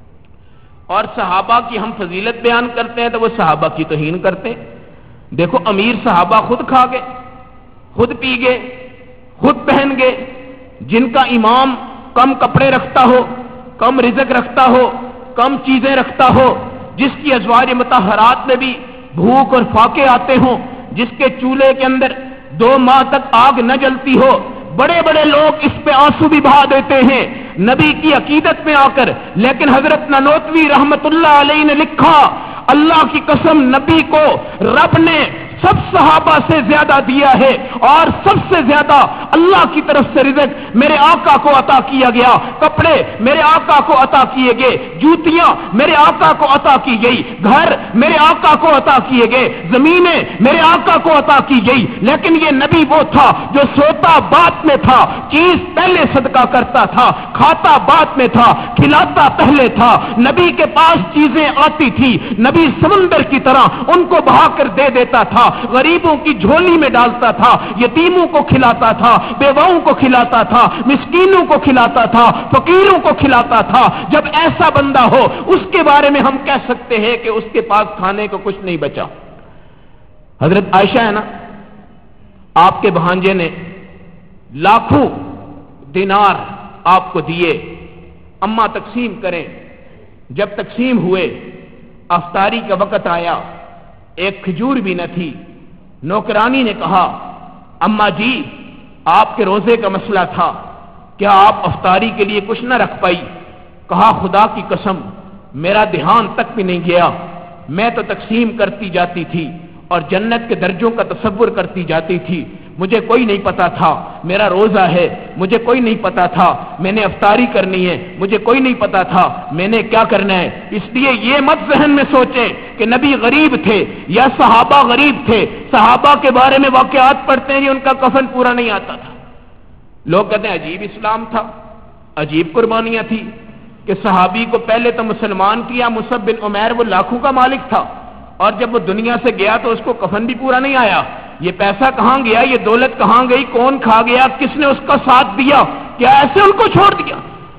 A: اور صحابہ کی ہم فضیلت بیان کرتے ہیں تو وہ صحابہ کی توہین کرتے ہیں۔ دیکھو امیر صحابہ خود کھا گئے، خود پی گئے، خود پہن گئے، جن کا امام کم کپڑے رکھتا ہو، کم رزق رکھتا ہو، کم چیزیں رکھتا ہو، جس کی ازواج مطہرات میں بھی بھوک اور فاقے آتے ہوں، جس کے چولہے کے اندر دو ماہ تک آگ نہ جلتی ہو، بڑے بڑے لوگ اس پہ آنسو بھی بہا دیتے ہیں نبی کی عقیدت میں آ کر۔ لیکن حضرت نانوتوی رحمت اللہ علیہ نے لکھا اللہ کی قسم نبی کو رب نے سب صحابہ سے زیادہ دیا ہے، اور سب سے زیادہ اللہ کی طرف سے رزق میرے آقا کو عطا کیا گیا، کپڑے میرے آقا کو عطا کیے گئے، جوتیاں میرے آقا کو عطا کی گئی، گھر میرے آقا کو عطا کیے گئے، زمینیں میرے آقا کو عطا کی گئی۔ لیکن یہ نبی وہ تھا جو سوتا بعد میں تھا، چیز پہلے صدقہ کرتا تھا، کھاتا بعد میں تھا، کھلاتا پہلے تھا۔ نبی کے پاس چیزیں آتی تھی، نبی سمندر کی طرح ان کو بہا کر دے دیتا تھا، غریبوں کی جھولی میں ڈالتا تھا، یتیموں کو کھلاتا تھا، بیواؤں کو کھلاتا تھا، مسکینوں کو کھلاتا تھا، فقیروں کو کھلاتا تھا۔ جب ایسا بندہ ہو اس کے بارے میں ہم کہہ سکتے ہیں کہ اس کے پاس کھانے کو کچھ نہیں بچا۔ حضرت عائشہ ہے نا، آپ کے بھانجے نے لاکھوں دینار آپ کو دیے، اما تقسیم کریں۔ جب تقسیم ہوئے، افطاری کا وقت آیا، ایک کھجور بھی نہ تھی۔ نوکرانی نے کہا، اما جی آپ کے روزے کا مسئلہ تھا، کیا آپ افطاری کے لیے کچھ نہ رکھ پائی؟ کہا خدا کی قسم میرا دھیان تک بھی نہیں گیا، میں تو تقسیم کرتی جاتی تھی اور جنت کے درجوں کا تصور کرتی جاتی تھی، مجھے کوئی نہیں پتا تھا میرا روزہ ہے، مجھے کوئی نہیں پتا تھا میں نے افطاری کرنی ہے، مجھے کوئی نہیں پتا تھا میں نے کیا کرنا ہے۔ اس لیے یہ مت ذہن میں سوچیں کہ نبی غریب تھے یا صحابہ غریب تھے۔ صحابہ کے بارے میں واقعات پڑھتے ہیں کہ ان کا کفن پورا نہیں آتا تھا۔ لوگ کہتے ہیں عجیب اسلام تھا، عجیب قربانیاں تھی کہ صحابی کو پہلے تو مسلمان کیا، مصعب بن عمیر وہ لاکھوں کا مالک تھا، اور جب وہ دنیا سے گیا تو اس کو کفن بھی پورا نہیں آیا۔ یہ پیسہ کہاں گیا، یہ دولت کہاں گئی، کون کھا گیا، کس نے اس کا ساتھ دیا، کیا ایسے ان کو چھوڑ دیا؟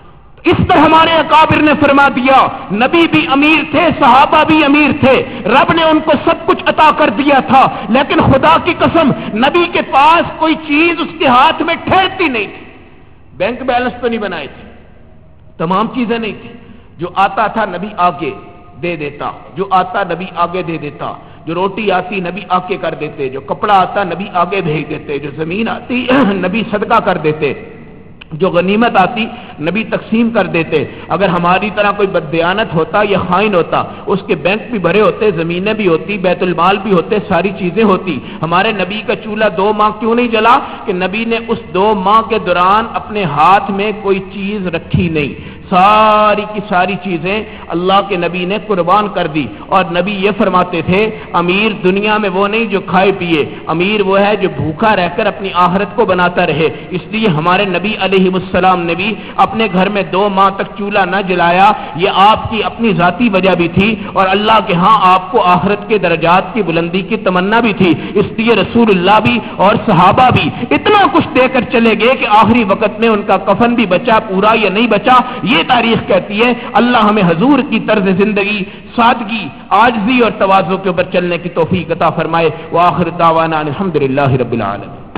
A: اس پر ہمارے اکابر نے فرما دیا نبی بھی امیر تھے، صحابہ بھی امیر تھے، رب نے ان کو سب کچھ عطا کر دیا تھا، لیکن خدا کی قسم نبی کے پاس کوئی چیز اس کے ہاتھ میں ٹھہرتی نہیں تھی۔ بینک بیلنس تو نہیں بنائے تھے، تمام چیزیں نہیں تھی، جو آتا تھا نبی آگے دے دیتا، جو آتا نبی آگے دے دیتا، جو روٹی آتی نبی آگے کر دیتے، جو کپڑا آتا نبی آگے بھیج دیتے، جو زمین آتی نبی صدقہ کر دیتے، جو غنیمت آتی نبی تقسیم کر دیتے۔ اگر ہماری طرح کوئی بددیانت ہوتا یا خائن ہوتا، اس کے بینک بھی بھرے ہوتے، زمینیں بھی ہوتی، بیت المال بھی ہوتے، ساری چیزیں ہوتی۔ ہمارے نبی کا چولہا دو ماہ کیوں نہیں جلا؟ کہ نبی نے اس دو ماہ کے دوران اپنے ہاتھ میں کوئی چیز رکھی نہیں، ساری کی ساری چیزیں اللہ کے نبی نے قربان کر دی۔ اور نبی یہ فرماتے تھے امیر دنیا میں وہ نہیں جو کھائے پیے، امیر وہ ہے جو بھوکا رہ کر اپنی آخرت کو بناتا رہے۔ اس لیے ہمارے نبی علیہ السلام نے بھی اپنے گھر میں دو ماہ تک چولہا نہ جلایا، یہ آپ کی اپنی ذاتی وجہ بھی تھی، اور اللہ کے ہاں آپ کو آخرت کے درجات کی بلندی کی تمنا بھی تھی۔ اس لیے رسول اللہ بھی اور صحابہ بھی اتنا کچھ دے کر چلے گئے کہ آخری وقت میں ان کا کفن بھی بچا پورا یا نہیں بچا، یہ تاریخ کہتی ہے۔ اللہ ہمیں حضور کی طرز زندگی، سادگی، عاجزی اور تواضع کے اوپر چلنے کی توفیق عطا فرمائے۔ وآخر دعوانا الحمدللہ رب العالمین۔